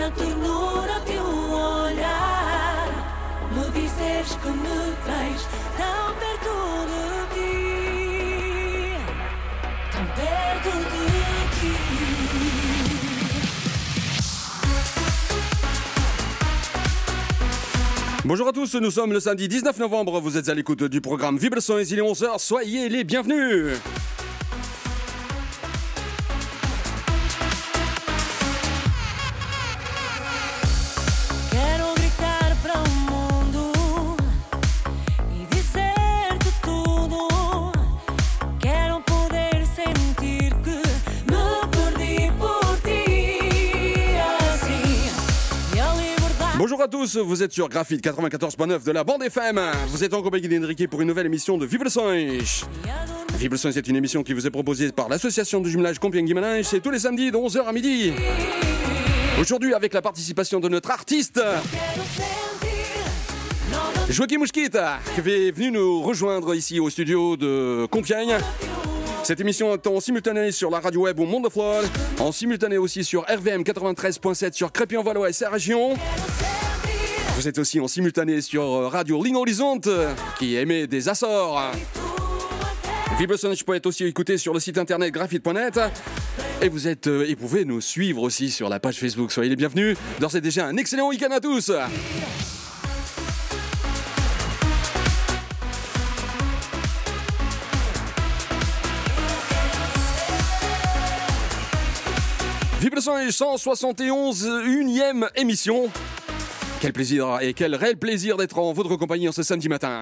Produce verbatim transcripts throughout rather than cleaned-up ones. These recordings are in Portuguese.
na ternura de um olhar me dizeres que me tens tão perto de ti, tão perto de ti. Bonjour à tous, nous sommes le samedi dix-neuf novembre, vous êtes à l'écoute du programme Vibrations, il est onze heures, soyez les bienvenus. Bonjour à tous, vous êtes sur Graphite quatre-vingt-quatorze point neuf de la bande F M. Vous êtes en compagnie d'Enrique pour une nouvelle émission de Vibrations. Vibrations est une émission qui vous est proposée par l'association de jumelage Compiègne-Guimarães. C'est tous les samedis de onze heures à midi. Aujourd'hui avec la participation de notre artiste Joaquim Mosquita, qui est venu nous rejoindre ici au studio de Compiègne. Cette émission est en simultané sur la radio web au Monde de Flore, en simultané aussi sur R V M quatre-vingt-treize point sept sur Crépy-en-Valois et sa région. Vous êtes aussi en simultané sur Radio Ligne Horizonte, qui émet des Açores. Vibrations peut être aussi écouté sur le site internet graphite point net. Et vous êtes, et vous pouvez nous suivre aussi sur la page Facebook. Soyez les bienvenus. D'ores et déjà, un excellent week-end à tous. Vibrations cent soixante et onze, unième émission. Quel plaisir et quel réel plaisir d'être en votre compagnie en ce samedi matin.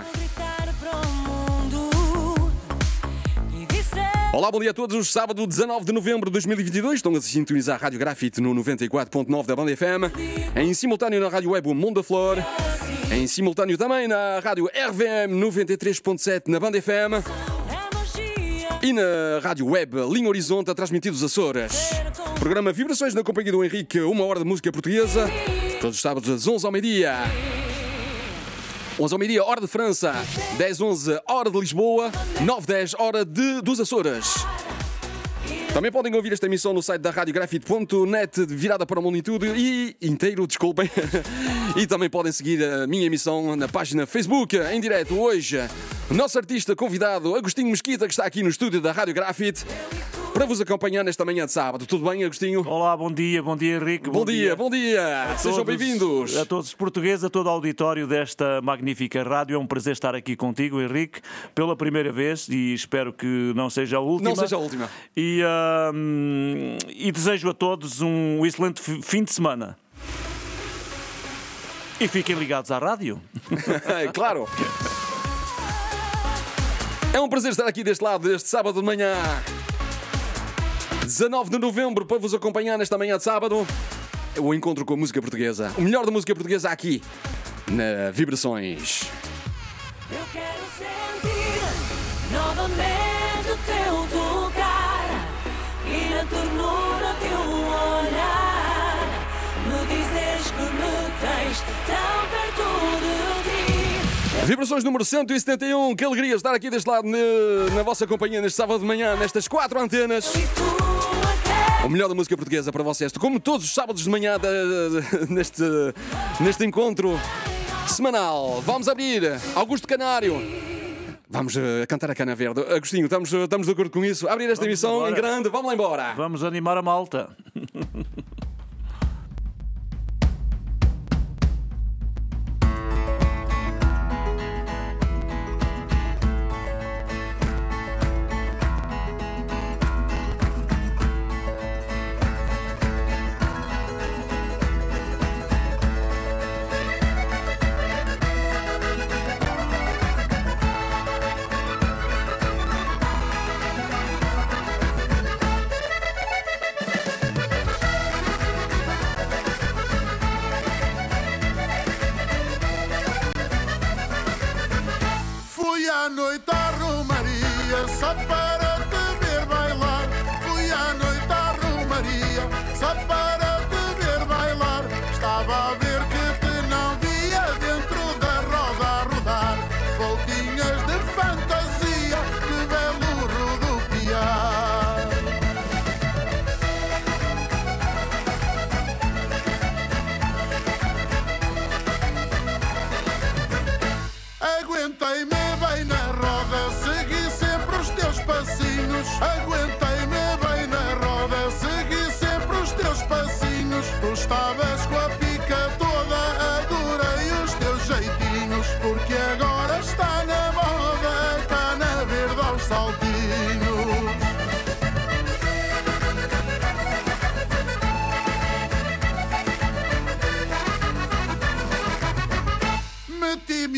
Olá, bom dia a todos. Sábado dezanove de novembro de dois mil e vinte e dois. Estão a sintonizar a Rádio Graphite no noventa e quatro ponto nove da banda F M. Em simultâneo na Rádio Web o Monde de Flore. Em simultâneo também na Rádio R V M noventa e três ponto sete na banda F M. E na Rádio Web Linha Horizonte a transmitir dos Açores. Programa Vibrações na companhia do Henrique, uma hora de música portuguesa. Todos os sábados às onze ao meio-dia. onze ao meio-dia, hora de França. dez, onze, hora de Lisboa. nove, dez, hora de, dos Açores. Também podem ouvir esta emissão no site da rádio grafite ponto net, virada para o mundo inteiro e inteiro, desculpem. E também podem seguir a minha emissão na página Facebook, em direto hoje. O nosso artista convidado, Agostinho Mosquita, que está aqui no estúdio da Rádio Graphite, para vos acompanhar nesta manhã de sábado. Tudo bem, Agostinho? Olá, bom dia, bom dia, Henrique. Bom, bom dia, dia, bom dia. A Sejam todos, bem-vindos. A todos os portugueses, a todo o auditório desta magnífica rádio. É um prazer estar aqui contigo, Henrique, pela primeira vez e espero que não seja a última. Não seja a última. E, uh, e desejo a todos um excelente fim de semana. E fiquem ligados à rádio. É claro. É um prazer estar aqui deste lado, deste sábado de manhã. dezanove de novembro, para vos acompanhar nesta manhã de sábado. O encontro com a música portuguesa. O melhor da música portuguesa aqui, na Vibrações. Eu quero sentir novamente o teu tocar e na ternura de um olhar me dizeres que me tens tão perto de ti. Vibrações número cento e setenta e um. Que alegria estar aqui deste lado na, na vossa companhia neste sábado de manhã, nestas quatro antenas. O melhor da música portuguesa para vocês, como todos os sábados de manhã de, de, neste, neste encontro semanal. Vamos abrir Augusto Canário. Vamos uh, cantar a Cana Verde. Agostinho, estamos, estamos de acordo com isso? Abrir esta vamos emissão embora. Em grande. Vamos lá embora. Vamos animar a malta.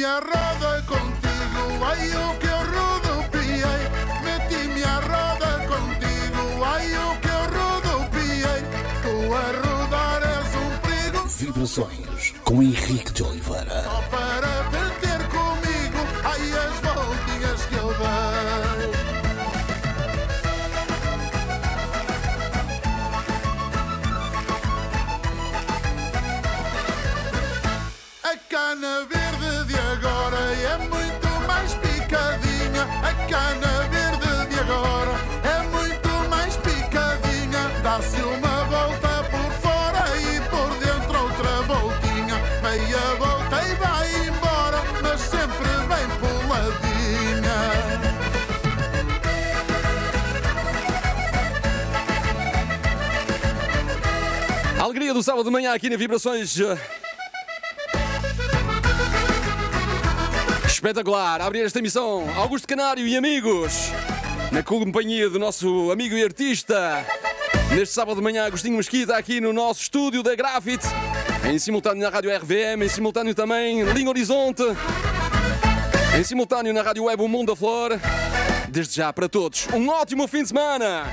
Meti-me à roda contigo, ai o que eu rodopiei. Meti-me à roda contigo, ai o que eu rodopiei. Tu a rodar és um perigo. Vibrações com Henrique de Oliveira. Só para te ter comigo, ai as voltinhas que eu dei. A cana verde de agora é muito mais picadinha. A cana verde de agora é muito mais picadinha. Dá-se uma volta por fora e por dentro outra voltinha. Meia volta e vai embora, mas sempre bem puladinha. A alegria do sábado de manhã aqui na Vibrações. Espetacular, a abrir esta emissão, Augusto Canário e amigos, na companhia do nosso amigo e artista, neste sábado de manhã, Agostinho Mesquita, aqui no nosso estúdio da Grafite, em simultâneo na Rádio R V M, em simultâneo também Linha Horizonte, em simultâneo na Rádio Web O Mundo da Flor. Desde já para todos, um ótimo fim de semana!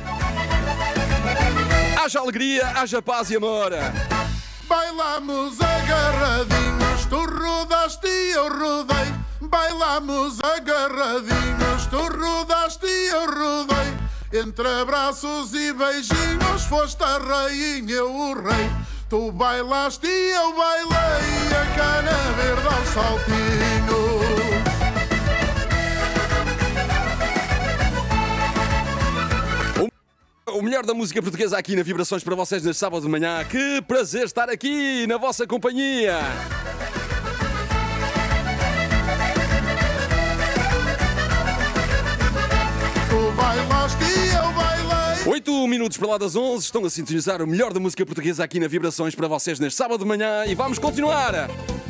Haja alegria, haja paz e amor! Bailamos agarradinhos, tu rodaste e eu rodei. Bailamos agarradinhos, tu rodaste e eu rodei. Entre abraços e beijinhos, foste a rainha, eu o rei. Tu bailaste e eu bailei, a cana verde ao saltinho. O melhor da música portuguesa aqui na Vibrações para vocês neste sábado de manhã. Que prazer estar aqui na vossa companhia. Tu bailaste e eu bailei. Oito minutos para lá das onze, estão a sintonizar o melhor da música portuguesa aqui na Vibrações para vocês neste sábado de manhã e vamos continuar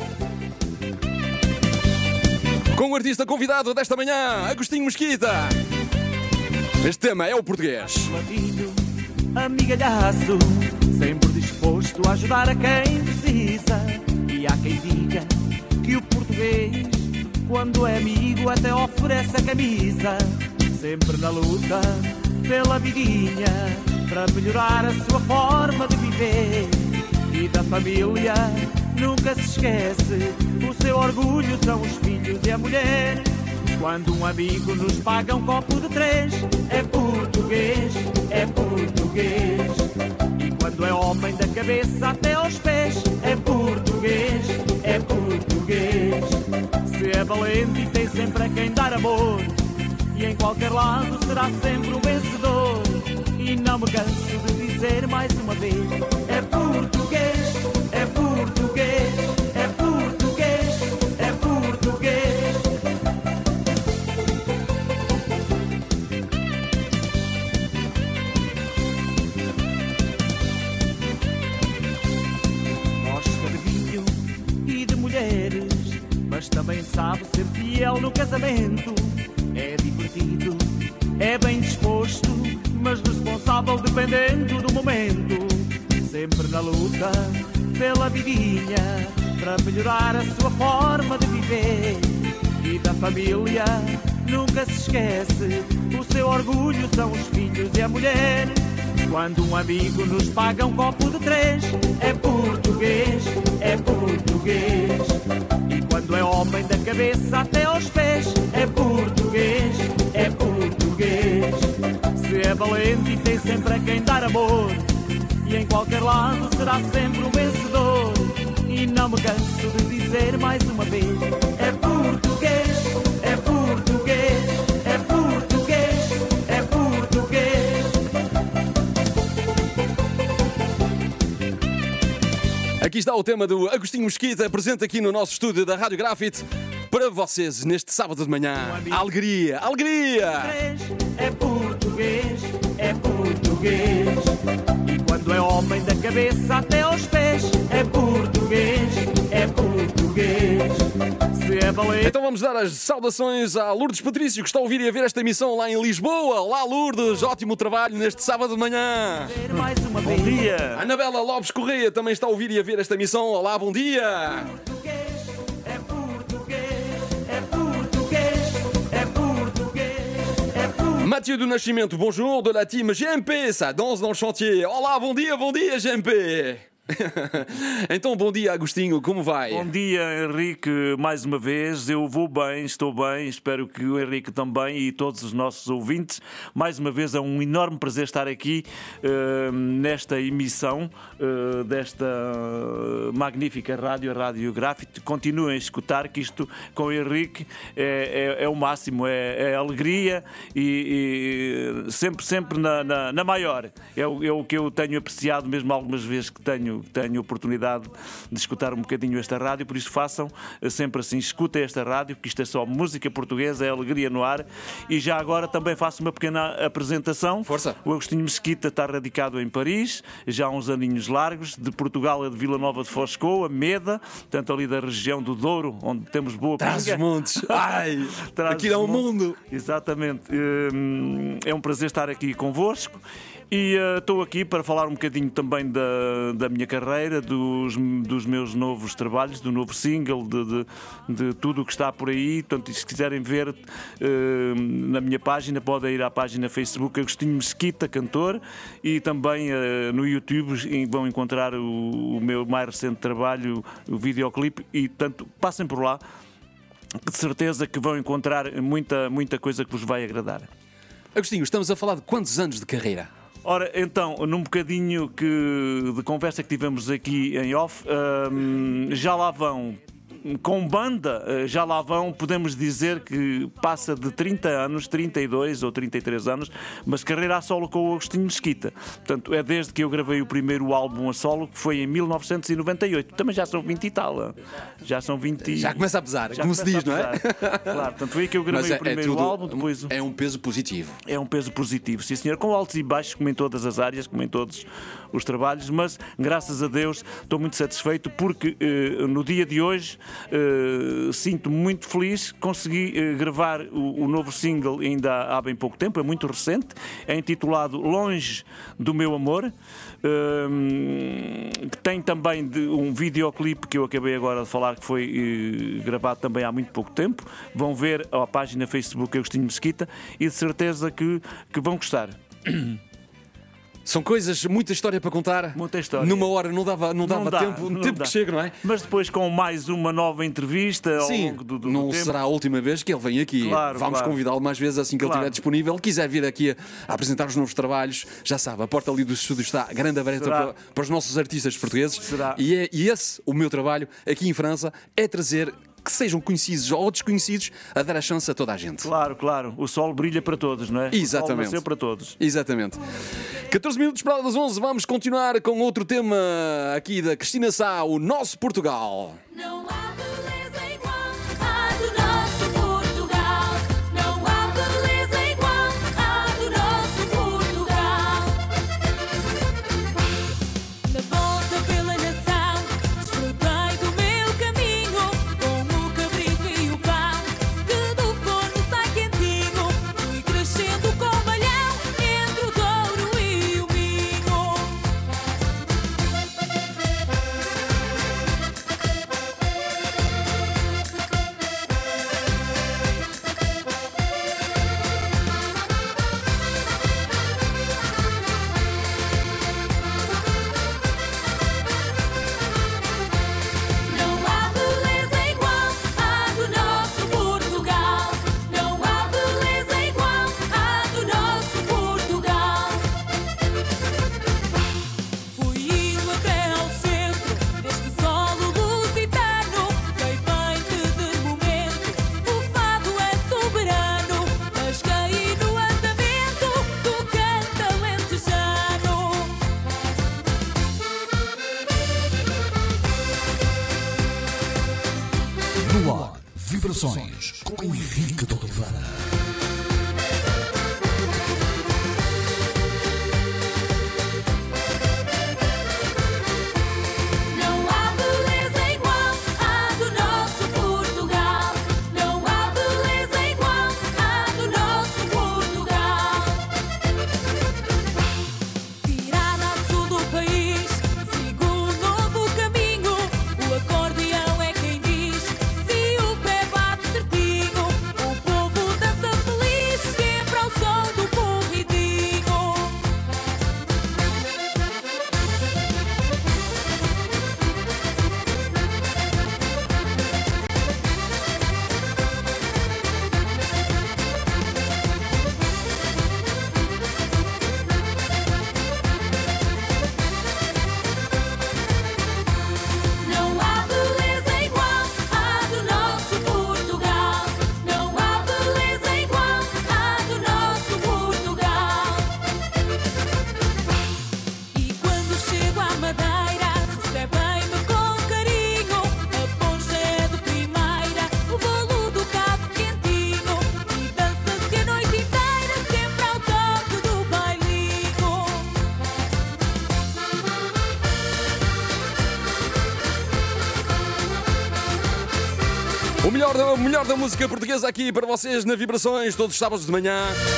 com o artista convidado desta manhã, Agostinho Mesquita. Este tema é o português. Ladinho, amigalhaço, sempre disposto a ajudar a quem precisa. E há quem diga que o português, quando é amigo, até oferece a camisa. Sempre na luta pela vidinha, para melhorar a sua forma de viver. E da família nunca se esquece, o seu orgulho são os filhos e a mulher. Quando um amigo nos paga um copo de três, é português, é português. E quando é homem da cabeça até aos pés, é português, é português. Se é valente e tem sempre a quem dar amor, e em qualquer lado será sempre o vencedor. E não me canso de dizer mais uma vez, é português, é português, é português, é português. Mas também sabe ser fiel no casamento. É divertido, é bem disposto, mas responsável dependendo do momento. Sempre na luta pela vidinha, para melhorar a sua forma de viver. E da família nunca se esquece, o seu orgulho são os filhos e a mulher. Quando um amigo nos paga um copo de três, é português, é português. E quando é homem da cabeça até aos pés, é português, é português. Se é valente e tem sempre a quem dar amor, e em qualquer lado será sempre o vencedor. E não me canso de dizer mais uma vez, é português, é português, é português, é português. Aqui está o tema do Agostinho Mesquita, presente aqui no nosso estúdio da Rádio Grafite, para vocês neste sábado de manhã. Alegria, alegria! É português, é português. E quando é homem da cabeça até aos pés, é português, é português. Se é valente... Então vamos dar as saudações à Lourdes Patrício, que está a ouvir e a ver esta emissão lá em Lisboa. Olá, Lourdes, ótimo trabalho neste sábado de manhã. Mais uma Bom vez. dia! Anabela Lopes Correia também está a ouvir e a ver esta emissão. Olá, bom dia. É português, Mathieu do Nascimento, bonjour, de la team G M P, ça danse dans le chantier. Olá, bom dia, bom dia, G M P. Então, bom dia, Agostinho, como vai? Bom dia, Henrique, mais uma vez. Eu vou bem, estou bem, espero que o Henrique também e todos os nossos ouvintes. Mais uma vez é um enorme prazer estar aqui uh, nesta emissão uh, desta magnífica rádio, a Rádio Grafite. Continuem a escutar, que isto com o Henrique é, é, é o máximo, é, é alegria e, e sempre, sempre na, na, na maior. É o, é o que eu tenho apreciado mesmo algumas vezes que tenho tenho oportunidade de escutar um bocadinho esta rádio, por isso façam sempre assim, escutem esta rádio, porque isto é só música portuguesa, é alegria no ar. E já agora também faço uma pequena apresentação. Força. O Agostinho Mesquita está radicado em Paris, já há uns aninhos largos. De Portugal é de Vila Nova de Foscoa, Meda, tanto ali da região do Douro, onde temos boa pinga. Trás-os-Montes. Ai, aqui dá um mundo. Exatamente. É um prazer estar aqui convosco. E uh, estou aqui para falar um bocadinho também da, da minha carreira, dos, dos meus novos trabalhos, do novo single, de, de, de tudo o que está por aí. Portanto, se quiserem ver uh, na minha página, podem ir à página Facebook Agostinho Mesquita, cantor, e também uh, no YouTube vão encontrar o, o meu mais recente trabalho, o videoclipe, e portanto, passem por lá, de certeza que vão encontrar muita, muita coisa que vos vai agradar. Agostinho, estamos a falar de quantos anos de carreira? Ora, então, num bocadinho que, de conversa que tivemos aqui em off, hum, já lá vão, com banda, já lá vão, podemos dizer que passa de trinta anos, trinta e dois ou trinta e três anos, mas carreira a solo com o Agostinho Mesquita. Portanto, é desde que eu gravei o primeiro álbum a solo, que foi em mil novecentos e noventa e oito. Também já são vinte e tal. Já são vinte. Já começa a pesar, já como se diz, não é? Claro, portanto, foi aí que eu gravei é, o primeiro é tudo, álbum. Depois... É um peso positivo. É um peso positivo, sim senhor, com altos e baixos, como em todas as áreas, como em todos os trabalhos, mas graças a Deus estou muito satisfeito porque eh, no dia de hoje eh, sinto-me muito feliz. Consegui eh, gravar o, o novo single ainda há bem pouco tempo, é muito recente, é intitulado Longe do Meu Amor, eh, que tem também de, um videoclipe que eu acabei agora de falar, que foi eh, gravado também há muito pouco tempo. Vão ver a página Facebook Agostinho Mesquita e de certeza que, que vão gostar. São coisas, muita história para contar. Muita história. Numa hora não dava, não dava não dá, tempo, não tempo dá. que chega, não é? Mas depois com mais uma nova entrevista ao Sim, longo do, do não tempo. será a última vez que ele vem aqui. Claro, Vamos claro. convidá-lo mais vezes assim que ele Claro. estiver disponível. Quiser vir aqui a, a apresentar os novos trabalhos, já sabe, a porta ali do estúdio está grande aberta Será? para, para os nossos artistas portugueses. Será? E, é, e esse, o meu trabalho aqui em França, é trazer que sejam conhecidos ou desconhecidos, a dar a chance a toda a gente. Claro, claro. O sol brilha para todos, não é? O sol Exatamente. nasceu para todos. Exatamente. catorze minutos para as onze, vamos continuar com outro tema aqui da Cristina Sá, o nosso Portugal. Não há beleza igual à do nosso Portugal. Não há beleza igual à do nosso Portugal. Na volta pela nação, desfrutei do meu caminho, com o cabrito e o pão, que do forno sai quentinho. Fui crescendo com malhão, entre o Douro e o Minho. Não há beleza igual à do nosso Portugal. Não há beleza igual à do nosso Portugal. Fui indo até ao centro deste solo lusitano. Sei bem que de momento o fado é soberano, mas caí no andamento do canto alentejano. No ar, vibrações com Henrique de Oliveira. Não há beleza igual à do nosso Portugal. Não há beleza igual à do nosso Portugal. Virada a sul do país, sigo um novo caminho. O acordeão é quem diz, se o pé bate certinho. O povo dança melhor, da, o melhor da música portuguesa aqui para vocês na Vibrações, todos os sábados de manhã.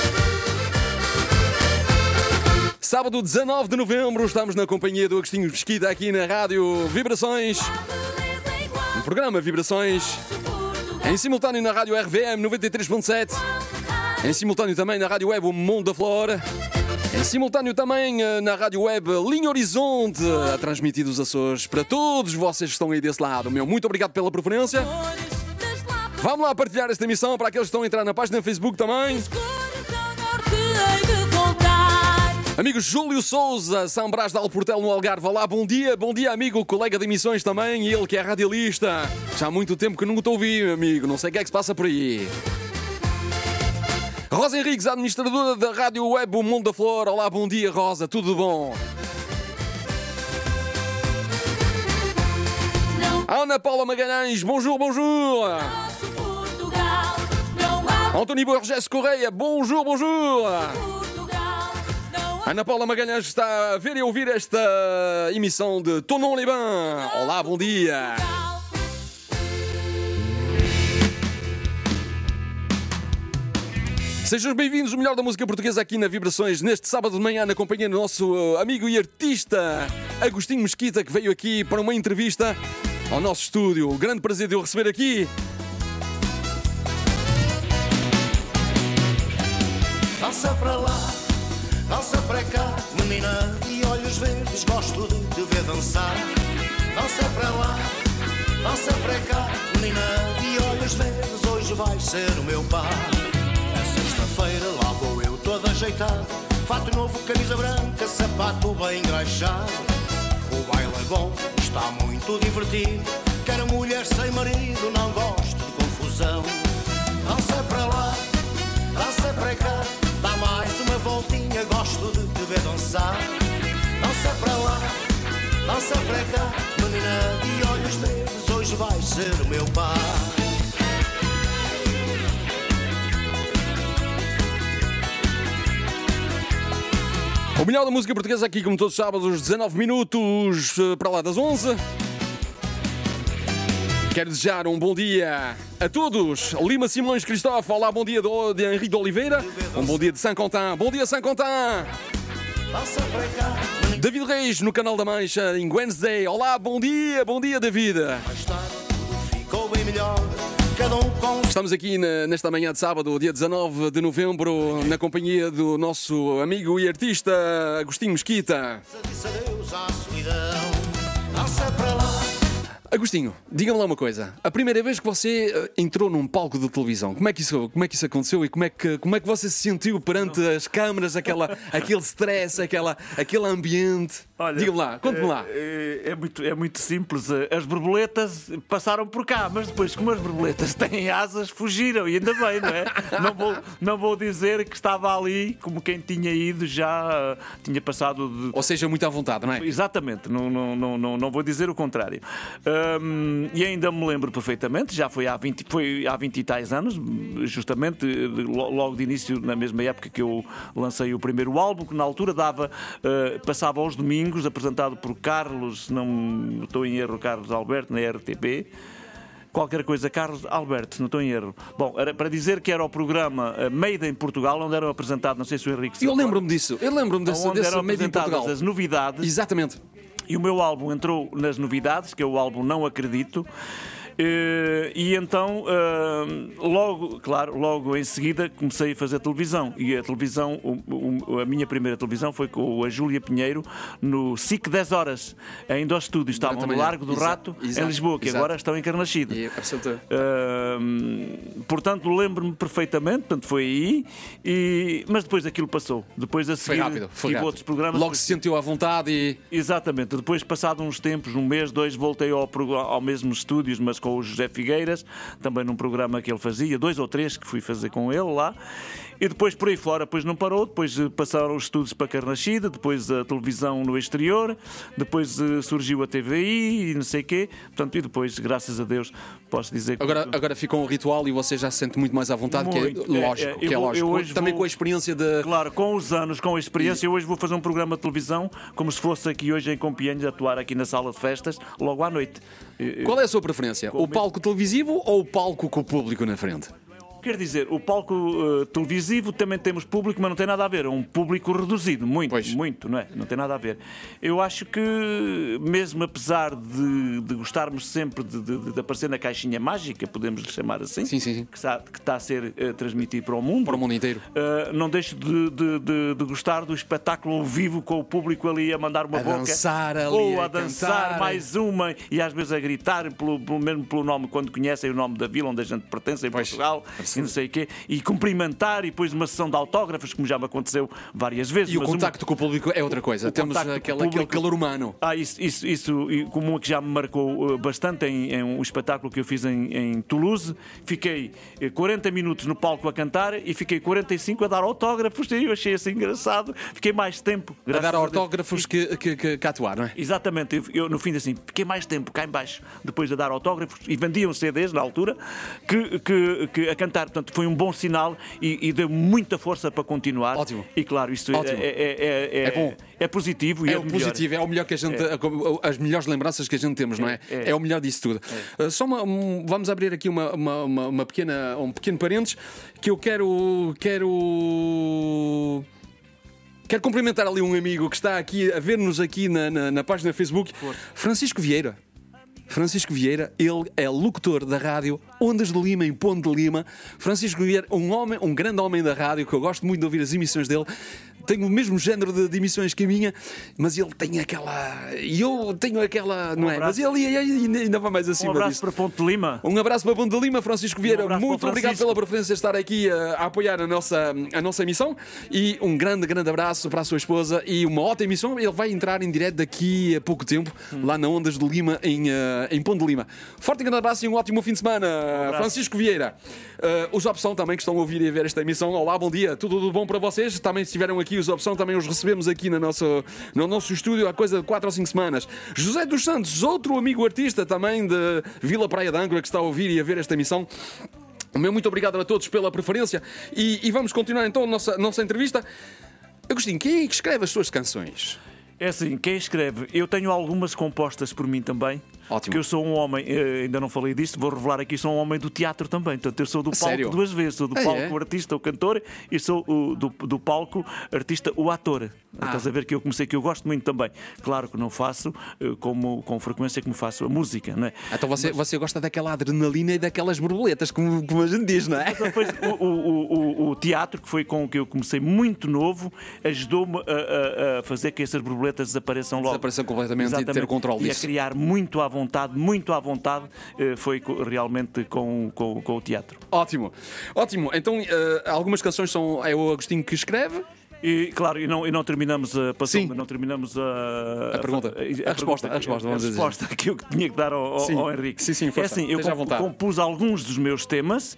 Sábado dezanove de novembro, estamos na companhia do Agostinho Mesquita aqui na Rádio Vibrações. No programa Vibrações, em simultâneo na Rádio R V M noventa e três ponto sete, em simultâneo também na Rádio Web O Mundo da Flor, em simultâneo também na Rádio Web Linha Horizonte, a transmitir dos Açores para todos vocês que estão aí desse lado. Meu muito obrigado pela preferência. Vamos lá partilhar esta emissão para aqueles que estão a entrar na página do Facebook também. Amigo Júlio Souza, São Brás de Alportel no Algarve. Olá, bom dia, bom dia amigo, colega de emissões também, ele que é radialista. Já há muito tempo que nunca te ouvi, meu amigo, não sei o que é que se passa por aí. Rosa Henriques, administradora da Rádio Web O Mundo da Flor. Olá, bom dia Rosa, tudo bom? Ana Paula Magalhães, bonjour, bonjour. António Borges Correia, bonjour, bonjour. Ana Paula Magalhães está a ver e ouvir esta emissão de Thonon-les-Bains. Olá, bom dia. Sejam bem-vindos ao melhor da música portuguesa aqui na Vibrações, neste sábado de manhã, na companhia do nosso amigo e artista Agostinho Mesquita, que veio aqui para uma entrevista ao nosso estúdio. O grande prazer de o receber aqui. Dança para lá, dança para cá, menina de olhos verdes, gosto de te ver dançar. Dança para lá, dança para cá, menina de olhos verdes, hoje vai ser o meu par. É sexta-feira, lá vou eu todo ajeitado, fato novo, camisa branca, sapato bem engraxado. O baile é bom, está muito divertido, quero mulher sem marido, não gosto de confusão. Dança para lá, dança para cá, dá mais uma voltinha, gosto de te ver dançar. Dança para lá, dança para cá, menina de olhos verdes, hoje vai ser o meu par. O melhor da música portuguesa aqui, como todos os sábados, dezenove minutos para lá das onze. Quero desejar um bom dia a todos. Lima Simões Cristóvão, olá, bom dia de Henrique de Oliveira. Um bom dia de Saint-Quentin. Bom dia, Saint-Quentin. David Reis, no Canal da Mancha, em Wednesday. Olá, bom dia, bom dia, David. Estamos aqui na, nesta manhã de sábado, dia dezanove de novembro, na companhia do nosso amigo e artista Agostinho Mesquita. Agostinho, diga-me lá uma coisa. A primeira vez que você entrou num palco de televisão, como é que isso, como é que isso aconteceu e como é que, como é que você se sentiu perante as câmaras, aquela, aquele stress, aquela, aquele ambiente? Olha, diga-me lá, conte-me lá. É, é, muito, é muito simples. As borboletas passaram por cá, mas depois, como as borboletas têm asas, fugiram, e ainda bem, não é? Não vou, não vou dizer que estava ali como quem tinha ido já, tinha passado de... Ou seja, muito à vontade, não é? Exatamente, não, não, não, não, não vou dizer o contrário. Um, e ainda me lembro perfeitamente, já foi há vinte, foi há vinte e tais anos, justamente logo de início, na mesma época que eu lancei o primeiro álbum, que na altura dava, uh, passava aos domingos, apresentado por Carlos, não estou em erro, Carlos Alberto, na R T B. Qualquer coisa, Carlos Alberto, não estou em erro. Bom, era para dizer que era o programa Made in Portugal, onde eram apresentados, não sei se o Henrique se Eu lembro-me disso, eu lembro-me desse, onde desse eram Made in Portugal. apresentadas as novidades. Exatamente. E o meu álbum entrou nas novidades, que é o álbum Não Acredito. Uh, e então, uh, logo, claro, logo em seguida comecei a fazer televisão. E a televisão, o, o, a minha primeira televisão foi com a Júlia Pinheiro no S I C dez horas, em dois estúdios. Estavam no Largo do exato, Rato, exato, em Lisboa, que exato. agora estão em Carnachide. É, absolutamente. Uh, portanto, lembro-me perfeitamente, portanto, foi aí, e, mas depois aquilo passou. Depois a seguir, Foi rápido, foi tive rápido. outros programas. Logo se sentiu à vontade e... Exatamente. Depois, passado uns tempos, um mês, dois, voltei ao, ao mesmo estúdios, mas com o José Figueiras, também num programa que ele fazia, dois ou três que fui fazer com ele lá. E depois por aí fora, depois não parou, depois passaram os estudos para Carnachide, depois a televisão no exterior, depois surgiu a T V I e não sei o quê, portanto, e depois, graças a Deus, posso dizer que... Agora, agora ficou um ritual e você já se sente muito mais à vontade, Muito. que é lógico. É, é, que é eu vou- lógico. eu hoje Também vou- com a experiência de. Claro, com os anos, com a experiência, eu hoje vou fazer um programa de televisão como se fosse aqui hoje em Compiègne, atuar aqui na sala de festas, logo à noite. Qual é a sua preferência? O Como- palco televisivo ou o palco com o público na frente? Quer dizer, o palco uh, televisivo também temos público, mas não tem nada a ver. É um público reduzido, muito, Pois. muito, não é? Não tem nada a ver. Eu acho que, mesmo apesar de, de gostarmos sempre de, de- de aparecer na caixinha mágica, podemos lhe chamar assim, Sim, sim, sim. Que, está, que está a ser uh, transmitido para o mundo, Para o mundo inteiro. Uh, não deixo de, de- de- de gostar do espetáculo ao vivo, com o público ali a mandar uma A boca, dançar ali, ou a, a dançar cantar. mais uma, e às vezes a gritar, pelo, pelo mesmo pelo nome, quando conhecem o nome da vila onde a gente pertence, em Pois. Portugal, e não sei o quê, e cumprimentar, e depois uma sessão de autógrafos, como já me aconteceu várias vezes. E o mas uma- contacto com o público é outra coisa. o Temos contacto com o aquele, aquele público- calor humano. Ah, isso, isso, isso e como que já me marcou uh, bastante em, em um espetáculo que eu fiz em, em Toulouse. Fiquei eh, quarenta minutos no palco a cantar e fiquei quarenta e cinco a dar autógrafos. E eu achei assim engraçado. Fiquei mais tempo. A graças dar Deus. autógrafos que, que, que, que atuar, não é? Exatamente, eu, eu, no fim assim, fiquei mais tempo cá em baixo, depois a dar autógrafos, e vendiam C Ds na altura, que, que, que a cantar. Portanto, foi um bom sinal e, e deu muita força para continuar. Ótimo. E claro, isto é, Ótimo. é, é, é, É bom. é positivo e É é o de melhor. positivo, é o melhor que a gente. As melhores lembranças que a gente temos, não é? É, é. É o melhor disso tudo. Uh, Só uma, um- vamos abrir aqui uma, uma, uma, uma pequena, um pequeno parênteses que eu quero. Quero. Quero cumprimentar ali um amigo que está aqui a ver-nos aqui na, na, na página Facebook, Francisco Vieira. Francisco Vieira, ele é locutor da rádio Ondas de Lima, em Ponte de Lima. Francisco Vieira, um homem, um grande homem da rádio, que eu gosto muito de ouvir as emissões dele. Tem o mesmo género de, de emissões que a minha, mas ele tem aquela. E eu tenho aquela. Não é? Mas abraço. ele ainda, ainda vai mais Um acima abraço disso. para Ponte de Lima. Um abraço para Ponte de Lima, Francisco Vieira. Um abraço Muito para o obrigado Francisco. pela preferência de estar aqui a, a apoiar a nossa, a nossa emissão. E um grande, grande abraço para a sua esposa. E uma ótima emissão. Ele vai entrar em direto daqui a pouco tempo, lá na Ondas de Lima, em, eh, em Ponte de Lima. Forte e grande abraço e um ótimo fim de semana, Francisco Vieira. Uh, os Opção também que estão a ouvir e a ver esta emissão. Olá, bom dia. Tudo, tudo bom para vocês? Também se estiveram aqui os Opção, também os recebemos aqui na nossa, no nosso estúdio há coisa de quatro ou cinco semanas. José dos Santos, outro amigo artista também de Vila Praia de Âncora, que está a ouvir e a ver esta emissão. O meu muito obrigado a todos pela preferência e, e vamos continuar então a nossa, nossa entrevista. Agostinho, quem é que escreve as suas canções? É assim, quem escreve, eu tenho algumas compostas por mim também. Ótimo. Porque eu sou um homem, eh, ainda não falei disto, vou revelar aqui, sou um homem do teatro também. Portanto, eu sou do palco Sério? duas vezes. Sou do Ah, palco é? o artista, o cantor, e sou o, do, do palco artista, o ator. Ah. Estás a ver que eu comecei, que eu gosto muito também. Claro que não faço eh, como, com frequência como faço a música, não é? Então você, você gosta daquela adrenalina e daquelas borboletas, como, como a gente diz, não é? Depois, o, o, o, o teatro, que foi com o que eu comecei muito novo, ajudou-me a, a- a fazer que essas borboletas desapareçam logo. Desapareçam completamente e Exatamente. ter o controle E a disso. criar muito à vontade, muito à vontade, eh, foi co- realmente com, com, com o teatro. Ótimo, ótimo. Então, eh, algumas canções são é o Agostinho que escreve. E claro, e não, e não terminamos a passou, Sim. não terminamos a, A pergunta. A resposta, a resposta, vamos a dizer. resposta que eu tinha que dar ao, ao- Sim. ao Henrique. Sim, sim, é força. assim, eu Esteja à comp- vontade. compus alguns dos meus temas,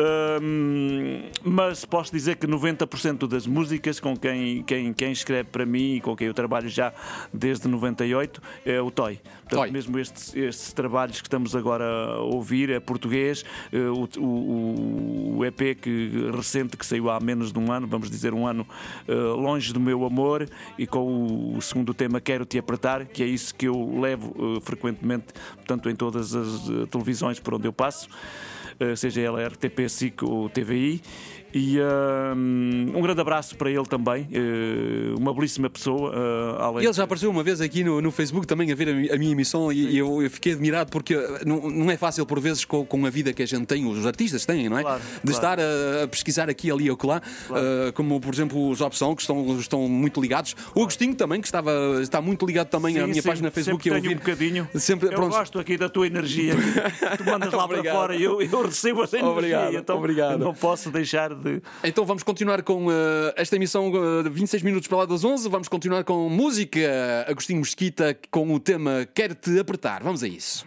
hum, mas posso dizer que noventa por cento das músicas com quem, quem, quem escreve para mim e com quem eu trabalho já desde noventa e oito é o Toy. Portanto, Toy. mesmo estes, estes trabalhos que estamos agora a ouvir é português, eh, o, o, o E P que, recente que saiu há menos de um ano, vamos dizer um ano, eh, Longe do Meu Amor, e com o segundo tema Quero Te Apertar, que é isso que eu levo eh, frequentemente, portanto, em todas as eh, televisões por onde eu passo, eh, seja ela R T P, S I C ou T V I. E hum, um grande abraço para ele também, eh, uma belíssima pessoa. eh, além Ele já apareceu uma vez aqui no, no Facebook também a ver a, mi- a minha emissão e, e eu, eu fiquei admirado porque não, não é fácil por vezes com, com a vida que a gente tem, os artistas têm, não é? Claro, de claro. estar a, a pesquisar aqui, ali ou acolá, eh, como por exemplo os Opção, que estão, estão muito ligados. O Agostinho também, que estava, está muito ligado também Sim, à minha sim, página Facebook. sempre e a tenho ouvir. um bocadinho. Sempre, eu pronto. gosto aqui da tua energia. Tu mandas lá para Obrigado. fora e eu, eu recebo essa energia. Obrigado, Então obrigado. não posso deixar de. Então vamos continuar com eh, esta emissão eh, de vinte e seis minutos para lá das onze. Vamos continuar com música. Agostinho Mesquita com o tema Quero Te Apertar. Vamos a isso.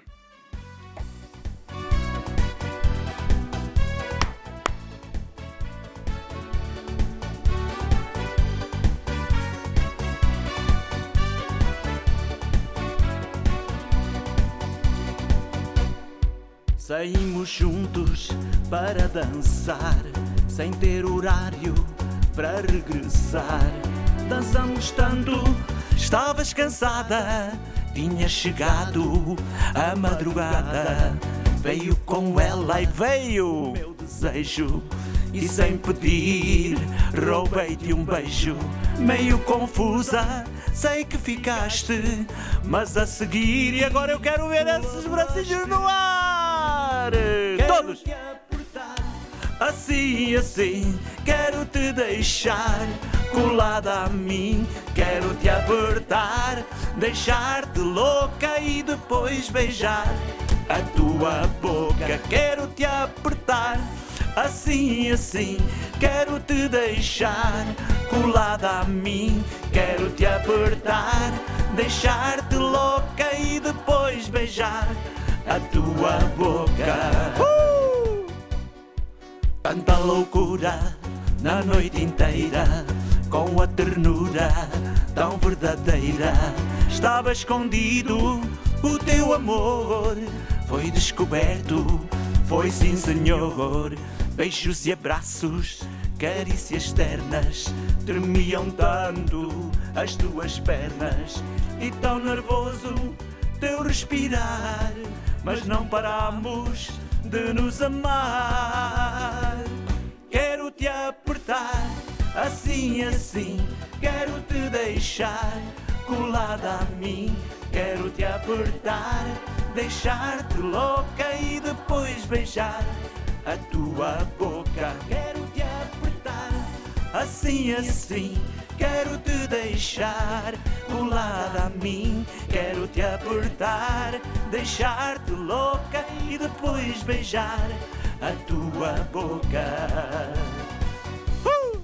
Saímos juntos para dançar, sem ter horário para regressar. Dançamos tanto, estavas cansada, tinha chegado a madrugada. Veio com ela e veio o meu desejo, e sem pedir roubei-te um beijo. Meio confusa, sei que ficaste, mas a seguir, e agora eu quero ver esses bracinhos no ar. Todos! Assim, assim, quero te deixar colada a mim, quero te apertar, deixar-te louca e depois beijar a tua boca. Quero te apertar, assim, assim, quero te deixar colada a mim, quero te apertar, deixar-te louca e depois beijar a tua boca. Uh! Tanta loucura na noite inteira, com a ternura tão verdadeira. Estava escondido o teu amor, foi descoberto, foi sim senhor. Beijos e abraços, carícias ternas, tremiam tanto as tuas pernas. E tão nervoso teu respirar, mas não paramos de nos amar. Quero te apertar, assim, assim, quero te deixar colada a mim, quero te apertar, deixar-te louca e depois beijar a tua boca. Quero te apertar, assim, assim, quero te deixar colada a mim, quero te apertar, deixar-te louca e depois beijar a tua boca. Uh!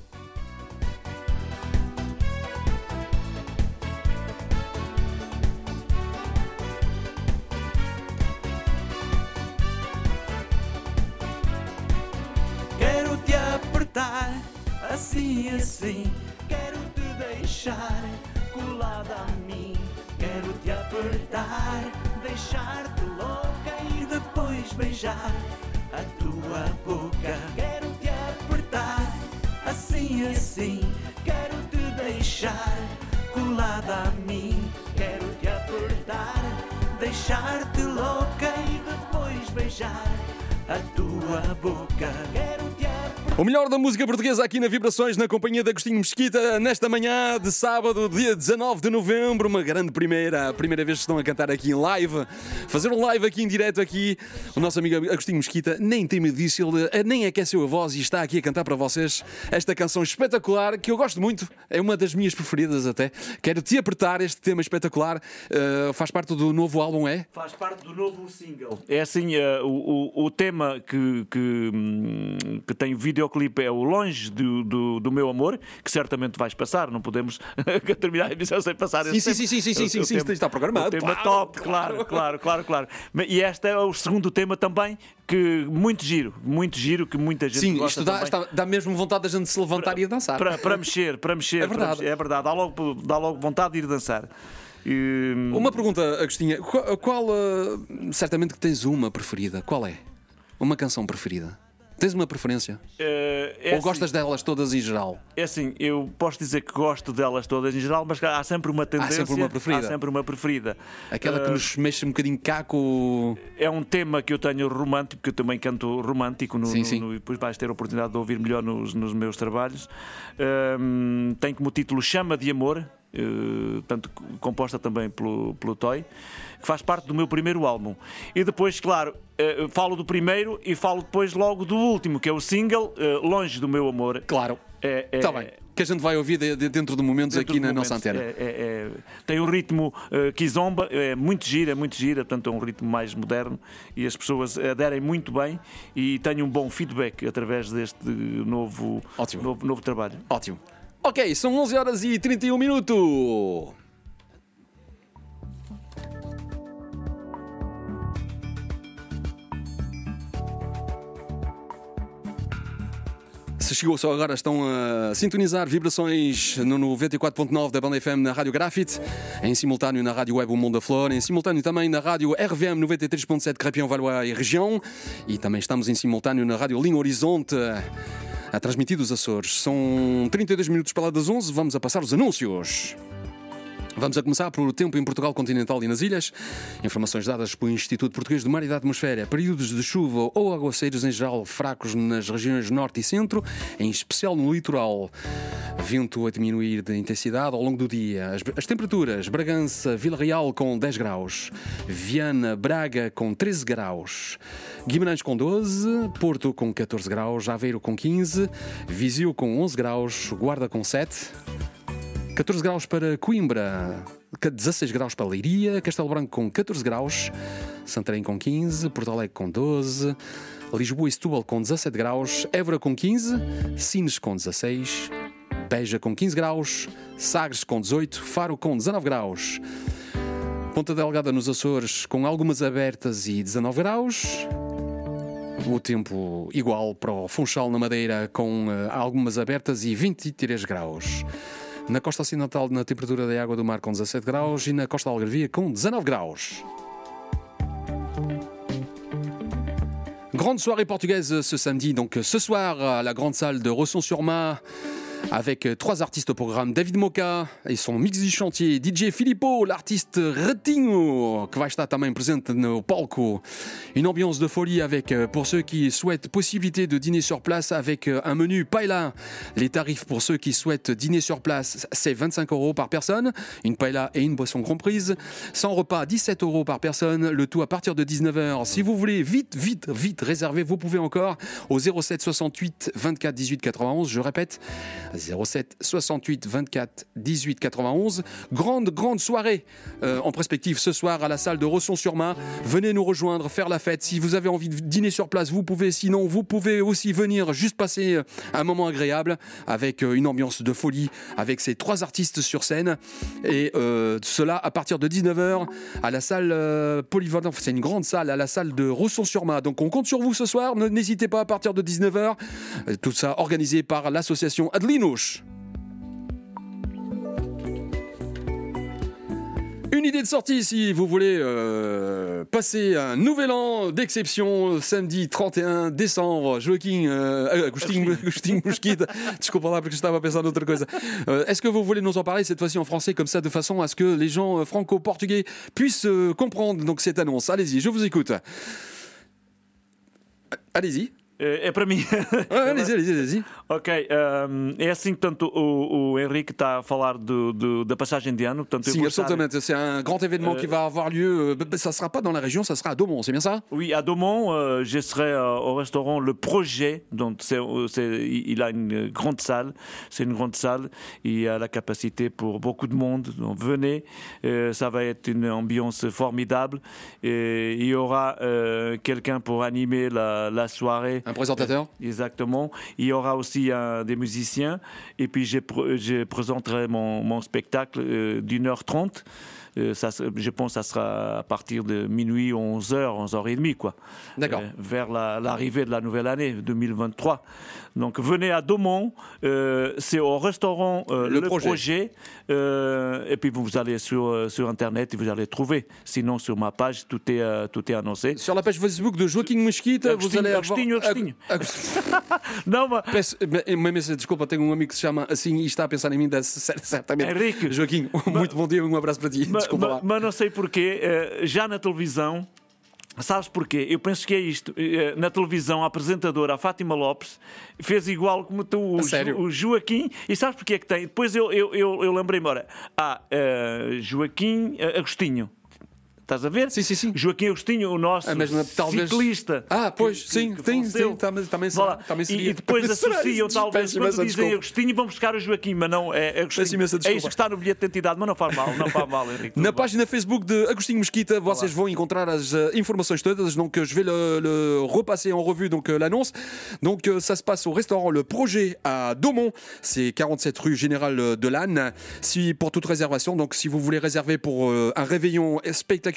Quero te apertar, assim, assim, quero te deixar colada a mim, quero te apertar, deixar-te louca e depois beijar a tua boca. Quero te apertar, assim, assim, quero te deixar colada a mim, quero te apertar, deixar-te louca e depois beijar a tua boca. Quero te apertar. O melhor da música portuguesa aqui na Vibrações, na companhia de Agostinho Mesquita, nesta manhã de sábado, dia dezanove de novembro, uma grande primeira, a primeira vez que estão a cantar aqui em live, fazer um live aqui em direto aqui, o nosso amigo Agostinho Mesquita nem tem medo disso, ele nem aqueceu a voz e está aqui a cantar para vocês esta canção espetacular, que eu gosto muito, é uma das minhas preferidas até, quero te apertar, este tema espetacular, uh, faz parte do novo álbum, é? Faz parte do novo single. É assim, uh, o, o, o tema que, que, que tem o videoclipe é o Longe do, do, do Meu Amor, que certamente vais passar, não podemos terminar a emissão sem passar sim, esse sim, sim, sim, sim, o, sim, o sim, tema, está programado. O tema claro, top, claro, claro, claro, claro. E este é o segundo tema também, que muito giro, muito giro, que muita gente sim, gosta. Sim, isto dá, está, dá mesmo vontade da gente se levantar para, e dançar. Para, para mexer, para mexer. É verdade. Mexer, é verdade, dá logo, dá logo vontade de ir dançar. E... Uma pergunta, Agostinha, qual, qual uh, certamente que tens uma preferida, qual é? Uma canção preferida? Tens uma preferência? Uh, é Ou gostas assim, delas todas em geral? É assim, eu posso dizer que gosto delas todas em geral, mas há sempre uma tendência. Há sempre uma preferida. Há sempre uma preferida. Aquela uh, que nos mexe um bocadinho cá com... É um tema que eu tenho romântico, porque eu também canto romântico, no, sim, no, sim. No, e depois vais ter a oportunidade de ouvir melhor nos, nos meus trabalhos. Uh, tem como título Chama de Amor. Uh, tanto composta também pelo, pelo Toy, que faz parte do meu primeiro álbum. E depois, claro, uh, falo do primeiro e falo depois logo do último, que é o single uh, Longe do Meu Amor. Claro, é, é, está bem. Que a gente vai ouvir de, de, dentro de momentos dentro aqui de na momentos. Nossa antena. É, é, é, tem um ritmo uh, kizomba, é muito gira, é muito gira, portanto é um ritmo mais moderno e as pessoas aderem muito bem e tenho um bom feedback através deste novo, novo, novo trabalho. Ótimo. Ok, são onze horas e trinta e um minutos. Se chegou só agora, estão a sintonizar vibrações no noventa e quatro ponto nove da Banda F M na Rádio Grafite, em simultâneo na Rádio Web O Mundo da Flor, em simultâneo também na Rádio R V M noventa e três ponto sete Crépion, Valois e região, e também estamos em simultâneo na Rádio Linha Horizonte, a transmitir dos Açores. São trinta e dois minutos para lá das onze, vamos a passar os anúncios. Vamos a começar pelo tempo em Portugal continental e nas ilhas. Informações dadas pelo Instituto Português do Mar e da Atmosfera. Períodos de chuva ou aguaceiros em geral fracos nas regiões norte e centro, em especial no litoral. Vento a diminuir de intensidade ao longo do dia. As, as temperaturas: Bragança, Vila Real com dez graus, Viana, Braga com treze graus, Guimarães com doze, Porto com catorze graus, Aveiro com quinze, Viseu com onze graus, Guarda com sete, catorze graus para Coimbra, dezasseis graus para Leiria, Castelo Branco com catorze graus, Santarém com quinze, Porto Alegre com doze, Lisboa e Setúbal com dezassete graus, Évora com quinze, Sines com dezasseis, Beja com quinze graus, Sagres com dezoito, Faro com dezanove graus, Ponta Delgada nos Açores com algumas abertas e dezanove graus. O tempo igual para o Funchal na Madeira com uh, algumas abertas e vinte e três graus. Na costa ocidental, na temperatura da água do mar com dezassete graus e na costa algarvia com dezanove graus. Grande soirée portugaise ce samedi, donc ce soir à la grande salle de Rosson-sur-Mar, avec trois artistes au programme: David Moka et son mix du chantier, D J Filippo, l'artiste Ratinho, que vai estar também presente no palco. Une ambiance de folie avec, pour ceux qui souhaitent possibilité de dîner sur place, avec un menu paella. Les tarifs pour ceux qui souhaitent dîner sur place, c'est vingt-cinq euros par personne, une paella et une boisson comprise. Sans repas, dix-sept euros par personne, le tout à partir de dix-neuf heures. Si vous voulez vite, vite, vite réserver, vous pouvez encore au zéro sept soixante-huit vingt-quatre dix-huit quatre-vingt-onze, je répète, zéro sept soixante-huit vingt-quatre dix-huit quatre-vingt-onze. Grande, grande soirée euh, en perspective ce soir à la salle de Rosson-sur-Mar. Venez nous rejoindre, faire la fête. Si vous avez envie de dîner sur place, vous pouvez. Sinon, vous pouvez aussi venir juste passer un moment agréable avec une ambiance de folie, avec ces trois artistes sur scène. Et euh, cela à partir de dix-neuf heures à la salle euh, polyvalente. C'est une grande salle, à la salle de Rosson-sur-Mar. Donc on compte sur vous ce soir. N'hésitez pas à partir de dix-neuf heures. Tout ça organisé par l'association Adelinouche. Une idée de sortie si vous voulez euh, passer un nouvel an d'exception samedi trente et un décembre. Joaquim, euh, Agostinho, Agostinho Mosquita, desculpa lá porque estava a pensar noutra coisa. Euh, est-ce que vous voulez nous en parler cette fois-ci en français comme ça de façon à ce que les gens franco-portugais puissent euh, comprendre donc cette annonce? Allez-y, je vous écoute. Allez-y. É para mim. Ah, allez-y, allez-y, allez-y. Ok, um, é assim que tanto o, o Henrique está a falar do, do, da passagem de ano. Portanto, Si, absolument. Estar... C'est un grand événement euh... qui va avoir lieu. Ça ne sera pas dans la région, ça sera à Daumont, c'est bien ça? Oui, à Daumont, euh, je serai euh, au restaurant Le Projet. Donc, c'est, c'est, il a une grande salle. C'est une grande salle. Il y a la capacité pour beaucoup de monde. Donc, venez. Euh, ça va être une ambiance formidable. Et il y aura euh, quelqu'un pour animer la, la soirée. Un présentateur? Exactement. Il y aura aussi un, des musiciens. Et puis, je, je présenterai mon, mon spectacle euh, d'une heure trente. Euh, ça, je pense que ça sera à partir de minuit, onze heures, onze heures trente, quoi. D'accord. Euh, vers la, l'arrivée de la nouvelle année deux mille vingt-trois. Donc, venez à Daumont. Euh, c'est au restaurant euh, Le, Le Projet. projet euh, et puis, vous allez sur, sur Internet et vous allez trouver. Sinon, sur ma page, tout est, euh, tout est annoncé. Sur la page Facebook de Joaquim Mosquita, vous allez Agostinho, avoir... Agostinho. Não, mas... Peço, mas, desculpa, tenho um amigo que se chama assim e está a pensar em mim, certamente. Henrique. Joaquim, muito bom dia, um abraço para ti. Mas, desculpa mas, lá. Mas não sei porquê, já na televisão, sabes porquê? Eu penso que é isto. Na televisão, a apresentadora, a Fátima Lopes, fez igual como tu, o, jo, o Joaquim. E sabes porquê é que tem? Depois eu, eu, eu, eu lembrei-me, ora, ah, uh, Joaquim uh, Agostinho. Estás a ver? Sim, sim, sim. Joaquim Agostinho, o nosso ah, mas, talvez... ciclista. Ah, pois, que, sim, que tem, tem, também, também, será, também seria. E depois associam, talvez, quando dizem desculpa. Agostinho, vão buscar o Joaquim, mas não é Agostinho. É isso que está no bilhete de identidade, mas não faz mal, não faz mal, Henrique. Na página Facebook de Agostinho Mosquita, vocês vão encontrar as uh, informações todas. Donc, je vais le, le repasser en revue donc, uh, l'annonce. Donc, uh, ça se passe au restaurant Le Projet à Daumont. C'est quarante-sept rue Général de Lannes. Si, pour toute réservation, donc si vous voulez réserver pour uh, un réveillon spectaculaire,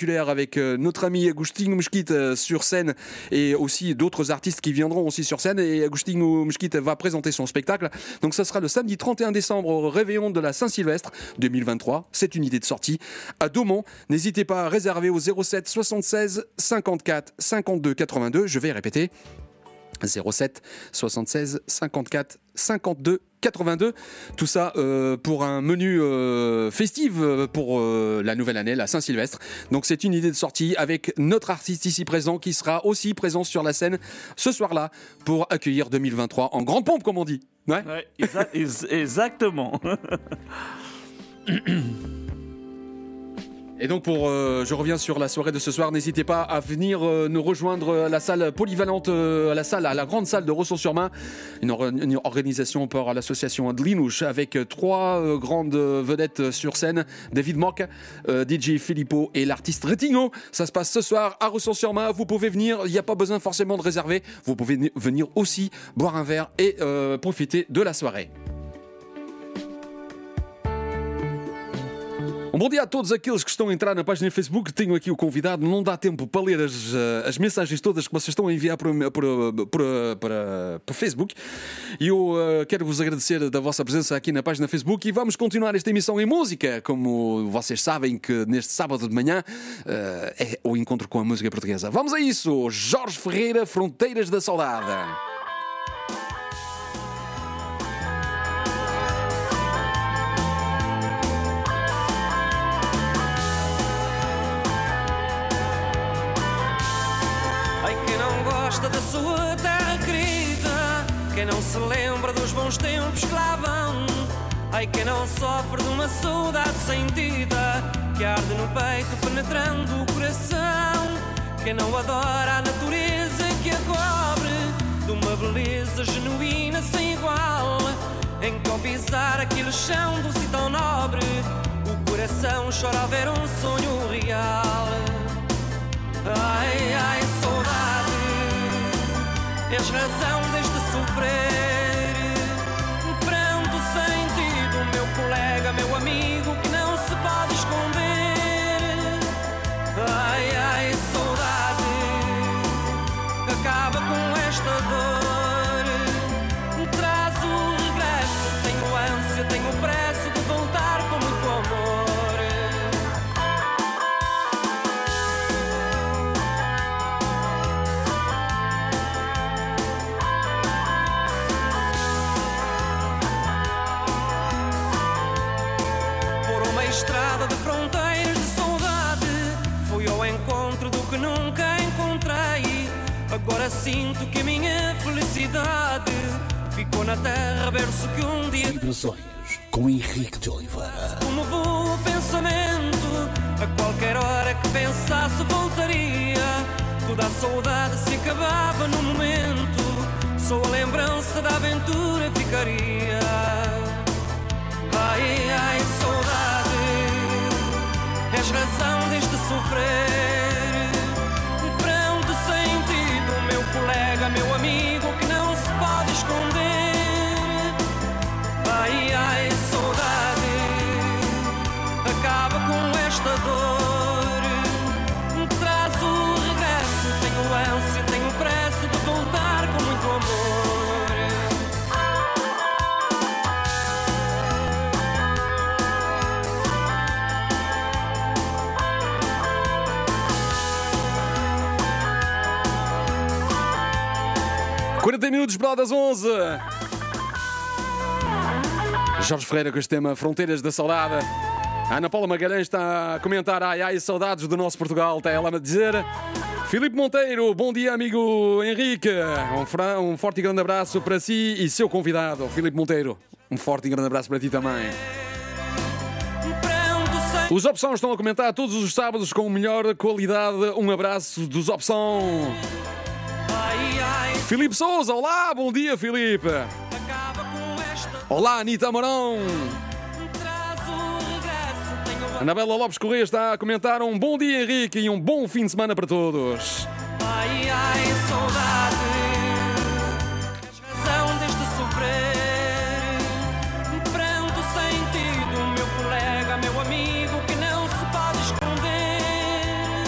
spectaculaire avec euh, notre ami Agostinho Mesquita sur scène et aussi d'autres artistes qui viendront aussi sur scène. Et Agostinho Mesquita va présenter son spectacle. Donc ça sera le samedi trente et un décembre au réveillon de la Saint-Sylvestre deux mille vingt-trois. C'est une idée de sortie à Daumont. N'hésitez pas à réserver au zéro sept soixante-seize cinquante-quatre cinquante-deux quatre-vingt-deux. Je vais répéter. zéro sept soixante-seize cinquante-quatre cinquante-deux quatre-vingt-deux. Tout ça euh, pour un menu euh, festif pour euh, la nouvelle année, la Saint-Sylvestre. Donc c'est une idée de sortie avec notre artiste ici présent qui sera aussi présent sur la scène ce soir-là pour accueillir deux mille vingt-trois en grande pompe, comme on dit. Ouais, Ouais, exa- exactement. Et donc pour, euh, je reviens sur la soirée de ce soir, n'hésitez pas à venir euh, nous rejoindre à la salle polyvalente, euh, à la salle, à la grande salle de Rosso-sur-Main, une, or- une organisation par l'association de Linouche avec euh, trois euh, grandes vedettes sur scène, David Mock, euh, D J Filippo et l'artiste Retinho. Ça se passe ce soir à Rosso-sur-Main, vous pouvez venir, il n'y a pas besoin forcément de réserver, vous pouvez n- venir aussi boire un verre et euh, profiter de la soirée. Um bom dia a todos aqueles que estão a entrar na página do Facebook. Tenho aqui o convidado. Não dá tempo para ler as, as mensagens todas que vocês estão a enviar para, para, para, para, para o Facebook. E eu uh, quero vos agradecer da vossa presença aqui na página do Facebook. E vamos continuar esta emissão em música. Como vocês sabem que neste sábado de manhã uh, é o encontro com a música portuguesa. Vamos a isso. Jorge Ferreira, Fronteiras da Saudade. Da sua terra querida, quem não se lembra dos bons tempos que lá vão. Ai, quem não sofre de uma saudade sentida que arde no peito penetrando o coração. Quem não adora a natureza que a cobre de uma beleza genuína sem igual. Em que ao pisar aquele chão doce e tão nobre, o coração chora ao ver um sonho real. Ai, ai, saudade, és razão deste sofrer, pranto sentido, meu colega, meu amigo, que não se pode esconder. Ai, ai, saudade, acaba com esta dor, traz o regresso, tenho ânsia, tenho pressa de voltar com muito amor. Estrada de fronteiras de saudade, fui ao encontro do que nunca encontrei. Agora sinto que a minha felicidade ficou na terra, berço que um dia. Vibrações com Henrique de Oliveira. Como vou o pensamento, a qualquer hora que pensasse voltaria. Toda a saudade se acabava no momento, só a lembrança da aventura ficaria. Ai, ai, saudade, és razão deste sofrer, pranto sentido, meu colega, meu amigo, que não se pode esconder. Ai, ai, saudade, acaba com esta dor, traz o regresso, tenho ânsia, tenho pressa de voltar com muito amor. quarenta minutos para lá das onze. Jorge Ferreira com este tema Fronteiras da Saudade. A Ana Paula Magalhães está a comentar: ai ai, saudades do nosso Portugal. Está ela a dizer. Filipe Monteiro, bom dia, amigo Henrique. Um, fra... um forte e grande abraço para si e seu convidado, Filipe Monteiro. Um forte e grande abraço para ti também. Os Opção estão a comentar todos os sábados com melhor qualidade. Um abraço dos Opção. Filipe Souza, olá, bom dia, Filipe. Olá, Anitta Amorão. Anabela Lopes Correia está a comentar: um bom dia, Henrique, e um bom fim de semana para todos. Ai, ai, saudade, és razão deste sofrer, pranto sentido, meu colega, meu amigo, que não se pode esconder.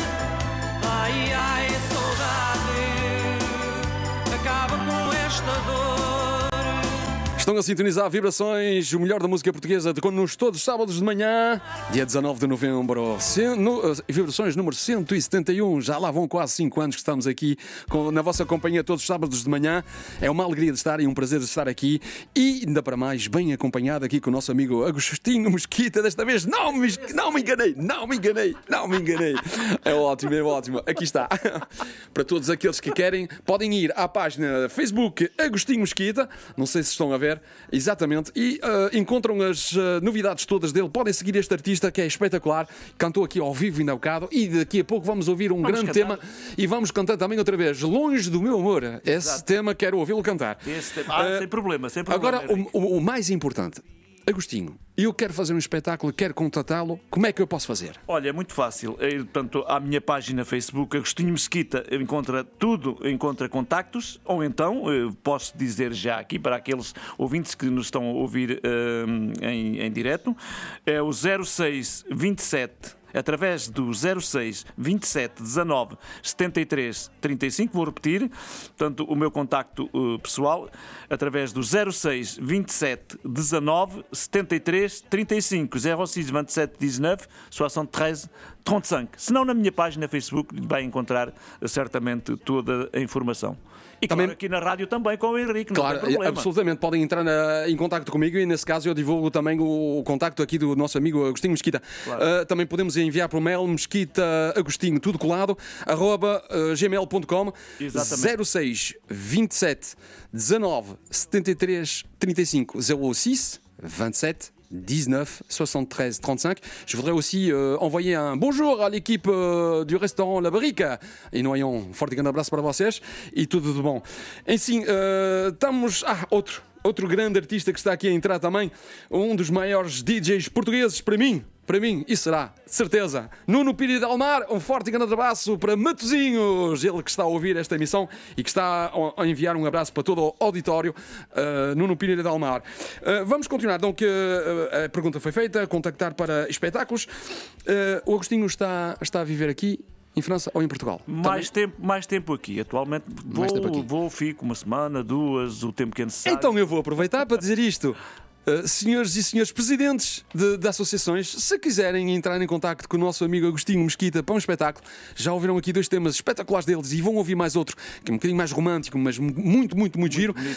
Estão a sintonizar Vibrações, o melhor da música portuguesa, de nos todos os sábados de manhã, dia dezanove de novembro. Cem, no, Vibrações número cento e setenta e um. Já lá vão quase cinco anos que estamos aqui com, na vossa companhia todos os sábados de manhã. É uma alegria de estar e um prazer de estar aqui. E ainda para mais, bem acompanhado aqui com o nosso amigo Agostinho Mesquita. Desta vez não me, não me enganei, não me enganei, não me enganei. É ótimo, é ótimo. Aqui está. Para todos aqueles que querem, podem ir à página Facebook Agostinho Mesquita. Não sei se estão a ver. Exatamente, e uh, encontram as uh, novidades todas dele. Podem seguir este artista que é espetacular. Cantou aqui ao vivo ainda há bocado. E daqui a pouco vamos ouvir um vamos grande cantar. tema. E vamos cantar também outra vez Longe do Meu Amor. Exato. Esse tema quero ouvi-lo cantar. Esse tema. Ah, uh, sem problema, sem problema. Agora, o, o, o mais importante, Agostinho, eu quero fazer um espetáculo, quero contatá-lo, como é que eu posso fazer? Olha, é muito fácil. É, portanto, à minha página Facebook, Agostinho Mesquita, encontra tudo, encontra contactos, ou então, posso dizer já aqui para aqueles ouvintes que nos estão a ouvir uh, em, em direto, é o zero seis vinte e sete, através do zero seis vinte e sete dezanove setenta e três trinta e cinco, vou repetir, portanto, o meu contacto uh, pessoal, através do zero seis vinte e sete dezanove setenta e três trinta e cinco, zero seis vinte e sete dezenove soixante e três trinta e cinco. Se não, na minha página Facebook vai encontrar uh, certamente toda a informação. E também, claro, aqui na rádio também com o Henrique, não claro, tem problema. Absolutamente, podem entrar na, em contacto comigo e nesse caso eu divulgo também o, o contacto aqui do nosso amigo Agostinho Mesquita. Claro. Uh, também podemos enviar para o mail mesquita agostinho, tudo colado, arroba uh, gmail ponto com. zero seis vinte e sete dezanove setenta e três trinta e cinco, zero seis vinte e sete dix-neuf soixante-treize trente-cinq. Je voudrais aussi euh, envoyer un bonjour à l'équipe euh, du restaurant La Barrique e Noyon. Um forte grande abraço para vocês e tudo de bom. Enfim, uh, estamos... Ah, outro, outro grande artista que está aqui a entrar também, um dos maiores D Js portugueses para mim. Para mim, isso será, de certeza. Nuno Pires de Almar, um forte e grande abraço para Matosinhos, ele que está a ouvir esta emissão e que está a enviar um abraço para todo o auditório. Uh, Nuno Pires de Almar. Uh, vamos continuar. Então, que uh, a pergunta foi feita, contactar para espetáculos. Uh, o Agostinho está, está a viver aqui em França ou em Portugal? Mais tempo, mais tempo aqui. Atualmente vou, tempo aqui. vou, fico uma semana, duas, o tempo que é necessário. Então eu vou aproveitar para dizer isto. Uh, senhores e senhores presidentes de, de associações, se quiserem entrar em contacto com o nosso amigo Agostinho Mesquita para um espetáculo, já ouviram aqui dois temas espetaculares deles e vão ouvir mais outro, que é um bocadinho mais romântico, mas muito, muito, muito, muito giro. Bonito.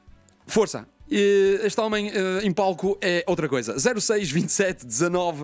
Força! Este homem uh, em palco é outra coisa. zero seis vinte e sete dezanove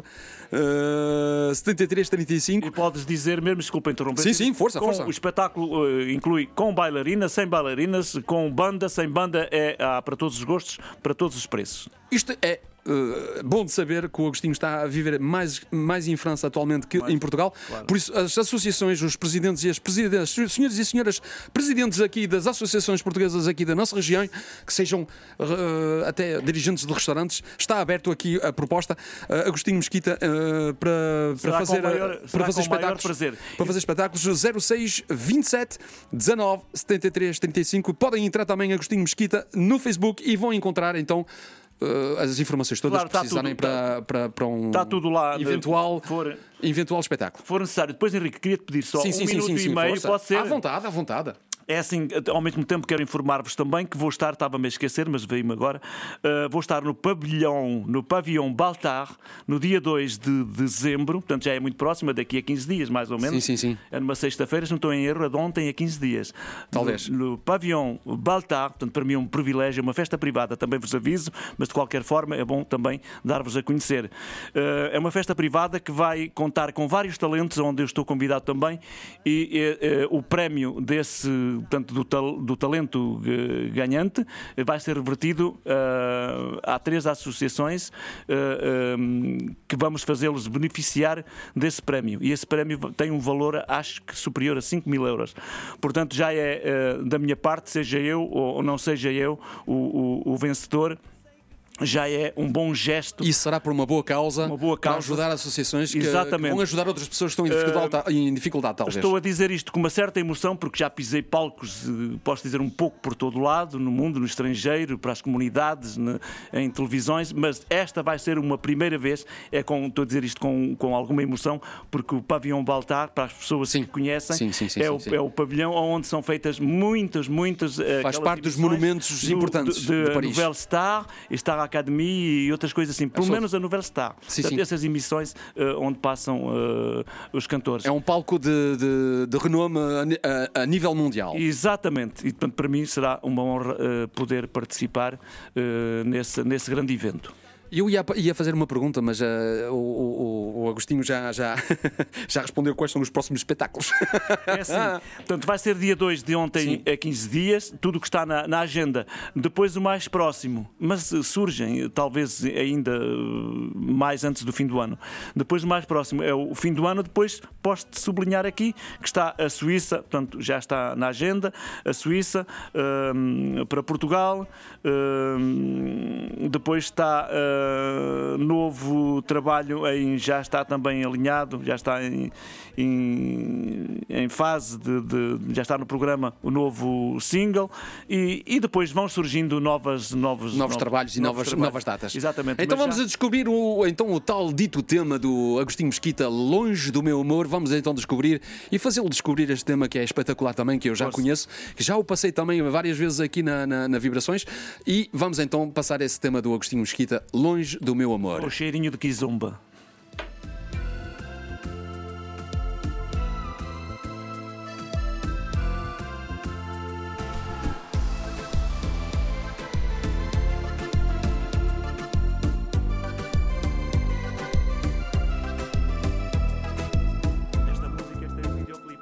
setenta e três trinta e cinco. E podes dizer mesmo, desculpa interromper. Sim, sim, força, com, força. O espetáculo uh, inclui com bailarina, sem bailarinas, com banda, sem banda, é há para todos os gostos, para todos os preços. Isto é uh, bom de saber que o Agostinho está a viver mais, mais em França atualmente que mais, em Portugal. Claro. Por isso, as associações, os presidentes e as presidentes, senhores e senhoras presidentes aqui das associações portuguesas aqui da nossa região, que sejam uh, até dirigentes de restaurantes, está aberto aqui a proposta. Uh, Agostinho Mesquita uh, para, para fazer, maior, para fazer espetáculos. Para fazer espetáculos zero seis vinte e sete dezanove setenta e três trinta e cinco. Podem entrar também Agostinho Mesquita no Facebook e vão encontrar então Uh, as informações todas claro, que precisarem tudo, para, para, para um está tudo lá, eventual, for, eventual espetáculo. For necessário. Depois, Henrique, queria-te pedir só sim, um sim, minuto sim, sim, e meio, força. Pode ser? À vontade, à vontade. É assim, ao mesmo tempo quero informar-vos também que vou estar, estava-me a esquecer, mas veio-me agora, uh, vou estar no pavilhão, no pavilhão Baltar, no dia dois de dezembro, portanto já é muito próximo, daqui a quinze dias, mais ou menos. Sim, sim, sim. É numa sexta-feira, se não estou em erro, é de ontem a quinze dias. Talvez. No, no pavilhão Baltar, portanto para mim é um privilégio, é uma festa privada, também vos aviso, mas de qualquer forma é bom também dar-vos a conhecer. Uh, é uma festa privada que vai contar com vários talentos, onde eu estou convidado também, e uh, uh, o prémio desse... Portanto, do, tal, do talento ganhante vai ser revertido uh, a três associações uh, um, que vamos fazê-los beneficiar desse prémio. E esse prémio tem um valor, acho que superior a cinco mil euros. Portanto, já é uh, da minha parte, seja eu ou não seja eu o, o, o vencedor. já é um bom gesto. E será por uma boa causa, uma boa causa. Para ajudar associações que, que Exatamente. vão ajudar outras pessoas que estão em dificuldade, uh, em dificuldade talvez. Estou a dizer isto com uma certa emoção porque já pisei palcos, posso dizer, um pouco por todo o lado, no mundo, no estrangeiro, para as comunidades, ne, em televisões, mas esta vai ser uma primeira vez, é com, estou a dizer isto com, com alguma emoção, porque o Pavilhão Baltar, para as pessoas sim. que conhecem, sim, sim, sim, é, sim, o, sim. é o pavilhão onde são feitas muitas, muitas... Faz parte dos monumentos do, importantes de, de, de Paris. Nouvelle Star, Star Academy e outras coisas assim, pelo menos a Nouvelle Star. Sim, Portanto, sim. essas emissões uh, onde passam uh, os cantores. É um palco de, de, de renome a, a, a nível mundial. Exatamente. E, portanto, para mim será uma honra uh, poder participar uh, nesse, nesse grande evento. Eu ia, ia fazer uma pergunta, mas uh, o, o, o Agostinho já, já, já respondeu quais são os próximos espetáculos. É assim. Portanto, vai ser dia dois de ontem Sim. a quinze dias, tudo o que está na, na agenda. Depois o mais próximo, mas surgem talvez ainda mais antes do fim do ano. Depois o mais próximo é o fim do ano, depois posso sublinhar aqui que está a Suíça, portanto já está na agenda, a Suíça, um, para Portugal, um, depois está... Uh, Uh, novo trabalho em, já está também alinhado, já está em, em, em fase de, de já está no programa o novo single e, e depois vão surgindo novas, novos, novos, novos trabalhos e novos novas, trabalhos. novas datas. Exatamente. Então vamos já... a descobrir o, então, o tal dito tema do Agostinho Mesquita, Longe do Meu Amor. Vamos então descobrir e fazê-lo descobrir este tema que é espetacular também, que eu já Força. conheço, que já o passei também várias vezes aqui na, na, na Vibrações, e vamos então passar esse tema do Agostinho Mesquita, Longe do Meu Amor. O cheirinho de Kizomba. Esta música tem um videoclipe.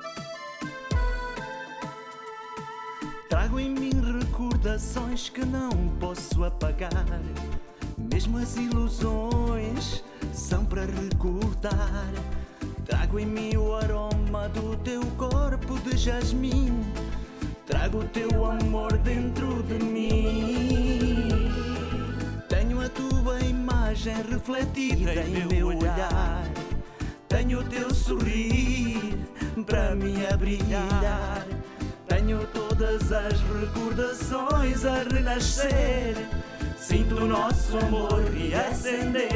Trago em mim recordações que não posso apagar. Mesmo as ilusões são para recordar. Trago em mim o aroma do teu corpo de jasmim. Trago o teu amor dentro de mim. Tenho a tua imagem refletida em meu olhar. Tenho o teu sorrir para me abrilhar. Tenho todas as recordações a renascer. Sinto o nosso amor reacender.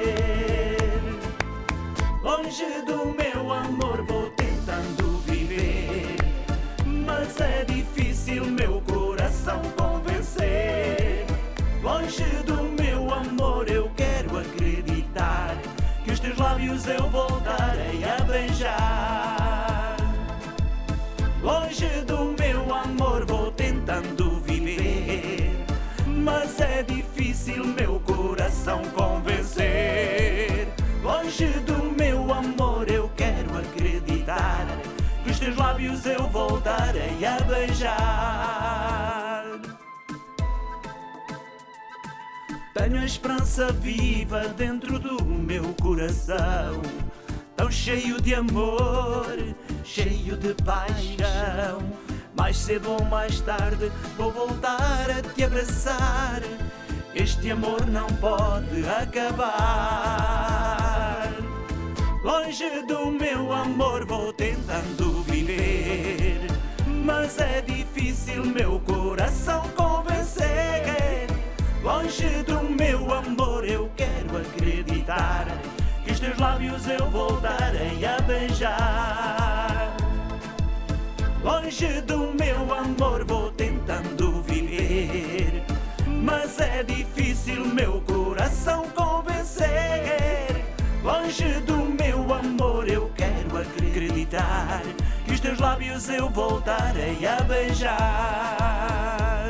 Longe do meu amor vou tentando viver, mas é difícil meu coração convencer. Longe do meu amor eu quero acreditar que os teus lábios eu voltarei a beijar. Longe do meu amor vou tentando viver, mas é difícil meu coração convencer. Longe do meu amor eu quero acreditar que os teus lábios eu voltarei a beijar. Tenho a esperança viva dentro do meu coração, tão cheio de amor, cheio de paixão. Mais cedo ou mais tarde vou voltar a te abraçar. Este amor não pode acabar. Longe do meu amor vou tentando viver, mas é difícil meu coração convencer. Longe do meu amor eu quero acreditar que os teus lábios eu voltarei a beijar. Longe do meu amor vou tentando viver, mas é difícil meu coração convencer. Longe do meu amor eu quero acreditar que os teus lábios eu voltarei a beijar.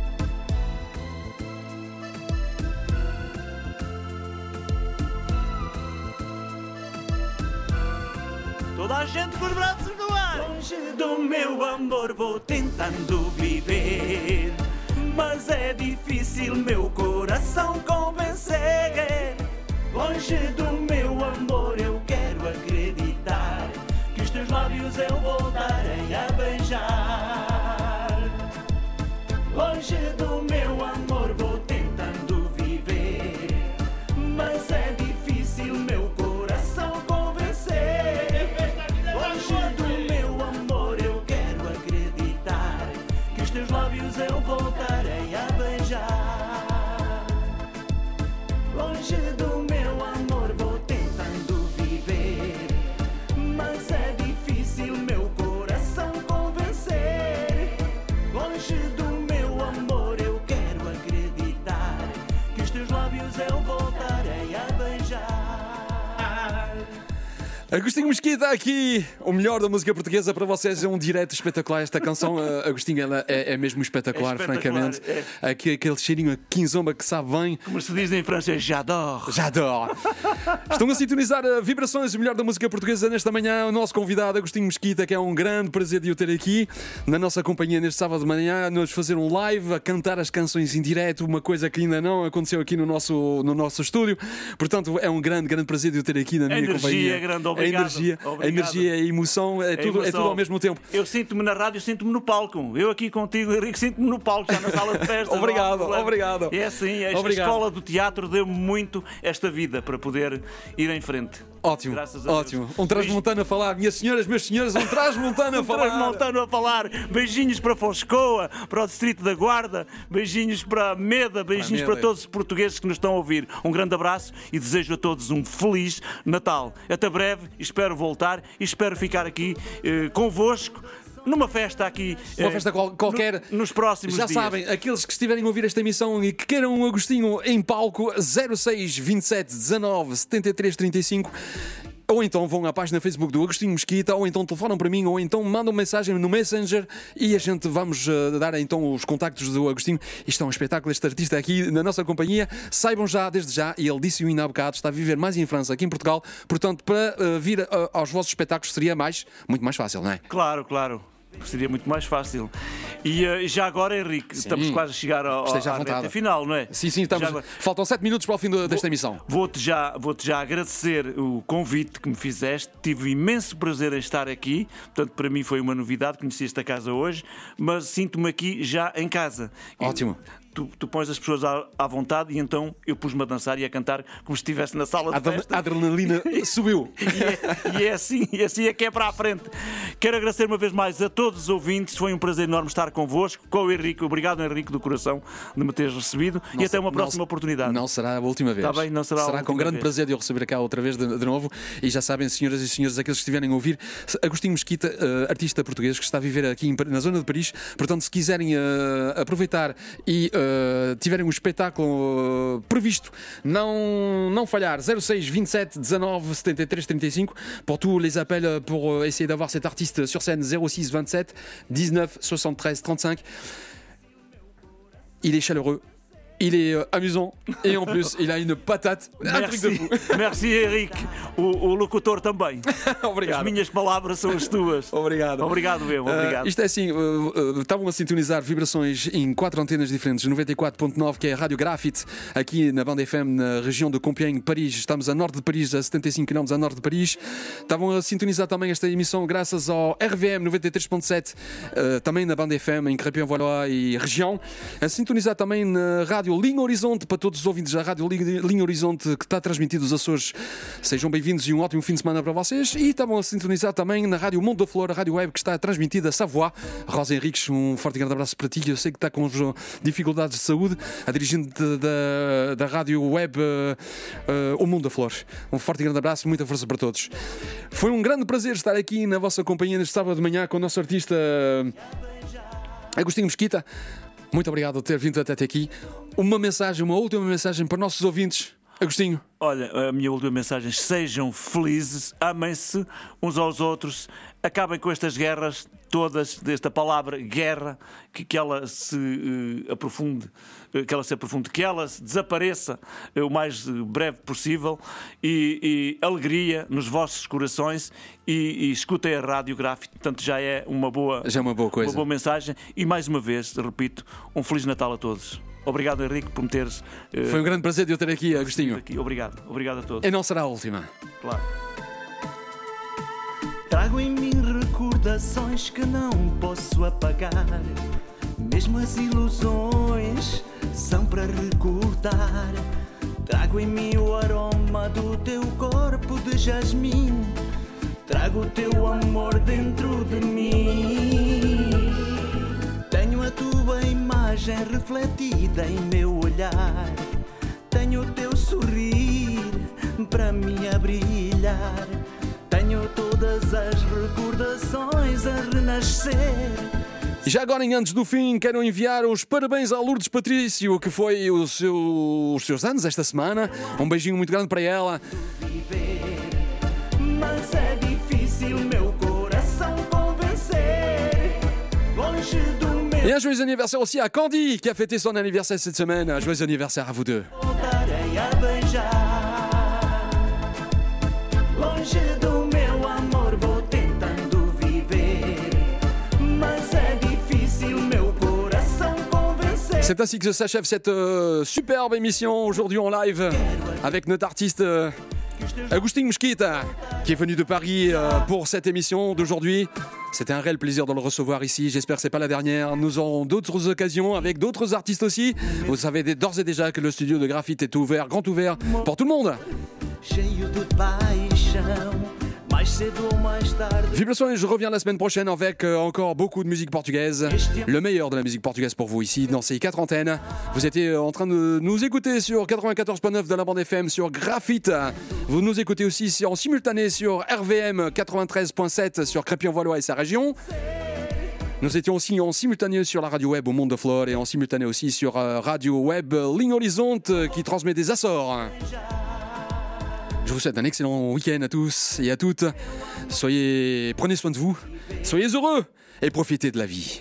Toda a gente com os braços no ar. Longe do meu amor vou tentando viver, mas é difícil meu coração convencer. Longe do meu amor eu quero acreditar que os teus lábios eu voltarei a beijar. Longe do meu amor vou tentando viver, Agostinho Mesquita aqui, o melhor da música portuguesa para vocês. É um direto espetacular esta canção. uh, Agostinho, ela é, é mesmo espetacular, é espetacular francamente. É. Aqui, aquele cheirinho a quinzomba que sabe bem. Como se diz em francês, j'adore. J'adore. Estão a sintonizar a Vibrações, o melhor da música portuguesa nesta manhã. O nosso convidado, Agostinho Mesquita, que é um grande prazer de o ter aqui na nossa companhia neste sábado de manhã, nos fazer um live, a cantar as canções em direto, uma coisa que ainda não aconteceu aqui no nosso, no nosso estúdio. Portanto, é um grande, grande prazer de o ter aqui na minha energia, companhia. Grande, obrigado. A energia, obrigado. a energia, a emoção, é, a tudo, emoção. é tudo ao mesmo tempo. Eu sinto-me na rádio, sinto-me no palco. Eu aqui contigo, Henrique, sinto-me no palco, já na sala de festa. Obrigado, obrigado. É assim, a obrigado. escola do teatro deu-me muito esta vida para poder ir em frente. Ótimo, ótimo. Um transmontano a falar. Minhas senhoras, meus senhores, um transmontano a falar. Um transmontano a falar. Beijinhos para Foscoa, para o Distrito da Guarda, beijinhos para Meda, beijinhos para, para todos os portugueses que nos estão a ouvir. Um grande abraço e desejo a todos um feliz Natal. Até breve, espero voltar e espero ficar aqui eh, convosco. Numa festa aqui. Uma festa qual, qualquer. No, nos próximos Já dias. sabem, aqueles que estiverem a ouvir esta emissão e que queiram um Agostinho em palco, zero seis vinte e sete dezanove setenta e três trinta e cinco. Ou então vão à página Facebook do Agostinho Mesquita, ou então telefonam para mim, ou então mandam mensagem no Messenger e a gente vamos uh, dar então os contactos do Agostinho. Isto é um espetáculo, este artista aqui na nossa companhia. Saibam já, desde já, e ele disse-o ainda há bocado, está a viver mais em França que em Portugal, portanto, para uh, vir uh, aos vossos espetáculos seria mais, muito mais fácil, não é? Claro, claro. Seria muito mais fácil. E uh, já agora, Henrique, sim, estamos quase a chegar ao, à reta final, não é? Sim, sim, estamos. Faltam sete minutos para o fim do, desta vou, emissão. Vou-te já, vou-te já agradecer o convite que me fizeste. Tive imenso prazer em estar aqui. Portanto, para mim foi uma novidade. Conheci esta casa hoje, mas sinto-me aqui já em casa. Ótimo. E, Tu, tu pões as pessoas à, à vontade e então eu pus-me a dançar e a cantar como se estivesse na sala de a festa. A adrenalina subiu. E é, e, é assim, e assim é que é para a frente. Quero agradecer uma vez mais a todos os ouvintes. Foi um prazer enorme estar convosco, com o Henrique. Obrigado, Henrique, do coração, de me teres recebido. Não e até uma próxima não, oportunidade. Não será a última vez. Está bem, não será, será a com última grande vez. prazer de eu receber cá outra vez de, de novo. E já sabem, senhoras e senhores, aqueles que estiverem a ouvir, Agostinho Mesquita, uh, artista português que está a viver aqui em, na zona de Paris. Portanto, se quiserem uh, aproveitar e uh, tiverem um espetáculo uh, previsto, não, não falhar, zero seis vinte e sete dezanove setenta e três trinta e cinco. Pour tous les appels pour essayer d'avoir cet artiste sur scène, zero seis vinte e sete dix-neuf soixante-treize trente-cinq. Il est chaleureux. Il est euh, amusant et en plus il a une patate, un truc de fou. Merci, Henrique, o, o locutor também. Obrigado. As minhas palavras são as tuas. Obrigado. Obrigado mesmo, obrigado. Uh, isto é assim, uh, uh, estavam a sintonizar Vibrações em quatro antenas diferentes, noventa e quatro ponto nove, que é a Rádio Grafite, aqui na Bande F M, na região de Compiègne, Paris. Estamos a norte de Paris, a setenta e cinco quilómetros a norte de Paris. Estavam a sintonizar também esta emissão graças ao R V M noventa e três ponto sete, uh, também na Bande F M, em Crépin-Valois e região. A sintonizar também na Rádio Linha Horizonte, para todos os ouvintes da Rádio Linha Horizonte, que está transmitido os Açores. Sejam bem-vindos e um ótimo fim de semana para vocês. E estavam a sintonizar também na Rádio Mundo da Flor, a Rádio Web, que está transmitida a Savoie. Rosa Henriques, um forte e grande abraço para ti. Eu sei que está com dificuldades de saúde, a dirigente da, da Rádio Web uh, uh, O Mundo da Flor. Um forte e grande abraço, muita força para todos. Foi um grande prazer estar aqui na vossa companhia neste sábado de manhã com o nosso artista Agostinho Mesquita. Muito obrigado por ter vindo até aqui. Uma mensagem, uma última mensagem para os nossos ouvintes. Agostinho. Olha, a minha última mensagem: sejam felizes, amem-se uns aos outros, acabem com estas guerras todas, desta palavra guerra, que, que ela se uh, aprofunde, uh, que ela se aprofunde, que ela se desapareça uh, o mais breve possível, e, e alegria nos vossos corações, e, e escutem a Rádio Grafite. Portanto, já é uma boa, já é uma boa coisa. Uma boa mensagem. E mais uma vez, repito, um Feliz Natal a todos. Obrigado, Henrique, por me teres. Uh, Foi um grande prazer de eu ter aqui, Agostinho. Aqui. Obrigado, obrigado a todos. E não será a última. Claro. Trago em mim recordações que não posso apagar. Mesmo as ilusões são para recordar. Trago em mim o aroma do teu corpo de jasmim. Trago o teu amor dentro de mim. Tenho a tua imagem refletida em meu olhar. Tenho o teu sorrir para me abrilhar. Tenho todas as recordações a renascer. E já agora, em antes do fim, quero enviar os parabéns a Lourdes Patrício, que foi o seu, os seus anos esta semana. Um beijinho muito grande para ela. Mas é Et un joyeux anniversaire aussi à Candy qui a fêté son anniversaire cette semaine. Un joyeux anniversaire à vous deux. Voltarei a beijar. Longe do meu amor vou tentando viver, mas é difícil meu coração convencer. C'est ainsi que s'achève cette euh, superbe émission aujourd'hui en live avec notre artiste euh, Agustin Mesquita qui est venu de Paris euh, pour cette émission d'aujourd'hui. C'était un réel plaisir de le recevoir ici. J'espère que c'est pas la dernière. Nous aurons d'autres occasions avec d'autres artistes aussi. Vous savez d'ores et déjà que le studio de Graphite est ouvert, grand ouvert pour tout le monde. Cheio de paixão, mais cedo ou mais tarde. Vibrations, je reviens la semaine prochaine avec euh, encore beaucoup de musique portugaise. Le meilleur de la musique portugaise pour vous ici dans ces quatre antennes. Vous étiez euh, en train de nous écouter sur quatre-vingt-quatorze virgule neuf de la bande F M sur Graphite. Vous nous écoutez aussi en simultané sur R V M quatre-vingt-treize virgule sept sur Crépy-en-Valois et sa région. Nous étions aussi en simultané sur la radio web au Monde de Flore et en simultané aussi sur euh, radio web Ligne Horizonte euh, qui transmet des Açores. Je vous souhaite un excellent week-end à tous et à toutes. Soyez, prenez soin de vous, soyez heureux et profitez de la vie.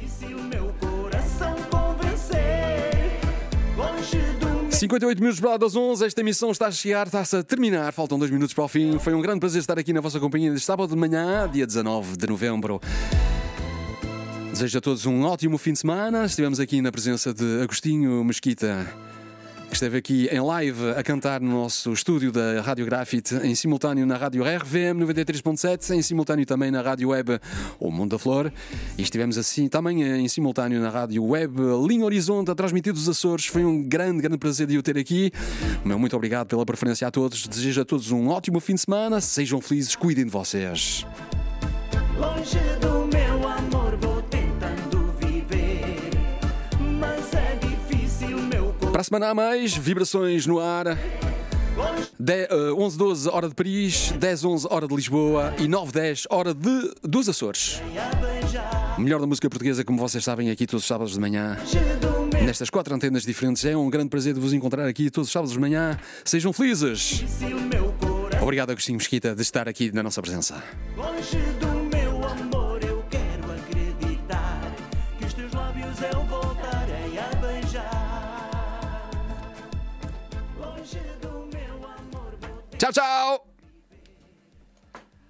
cinquenta e oito minutos para das onze, esta emissão está a chegar, está-se a terminar, faltam dois minutos para o fim. Foi um grande prazer estar aqui na vossa companhia neste sábado de manhã, dia dezanove de novembro. Desejo a todos um ótimo fim de semana. Estivemos aqui na presença de Agostinho Mesquita, que esteve aqui em live a cantar no nosso estúdio da Rádio Graphite, em simultâneo na Rádio R V M noventa e três ponto sete, em simultâneo também na Rádio Web O Mundo da Flore, e estivemos assim também em simultâneo na Rádio Web Linha Horizonte a transmitir dos Açores. Foi um grande, grande prazer de o ter aqui. Meu muito obrigado pela preferência a todos. Desejo a todos um ótimo fim de semana. Sejam felizes, cuidem de vocês. Longe do meu amor vou tentando viver, mas é difícil meu coração. Para a semana a mais, vibrações no ar. onze doze, hora de Paris, dez onze, hora de Lisboa e nove dez, hora de, dos Açores. O melhor da música portuguesa, como vocês sabem, aqui todos os sábados de manhã, nestas quatro antenas diferentes. É um grande prazer de vos encontrar aqui todos os sábados de manhã. Sejam felizes. Obrigado, Agostinho Mesquita, de estar aqui na nossa presença. Longe do meu amor eu quero acreditar que os teus lábios eu voltarei a beijar. Longe do meu amor vou Tchau, tchau!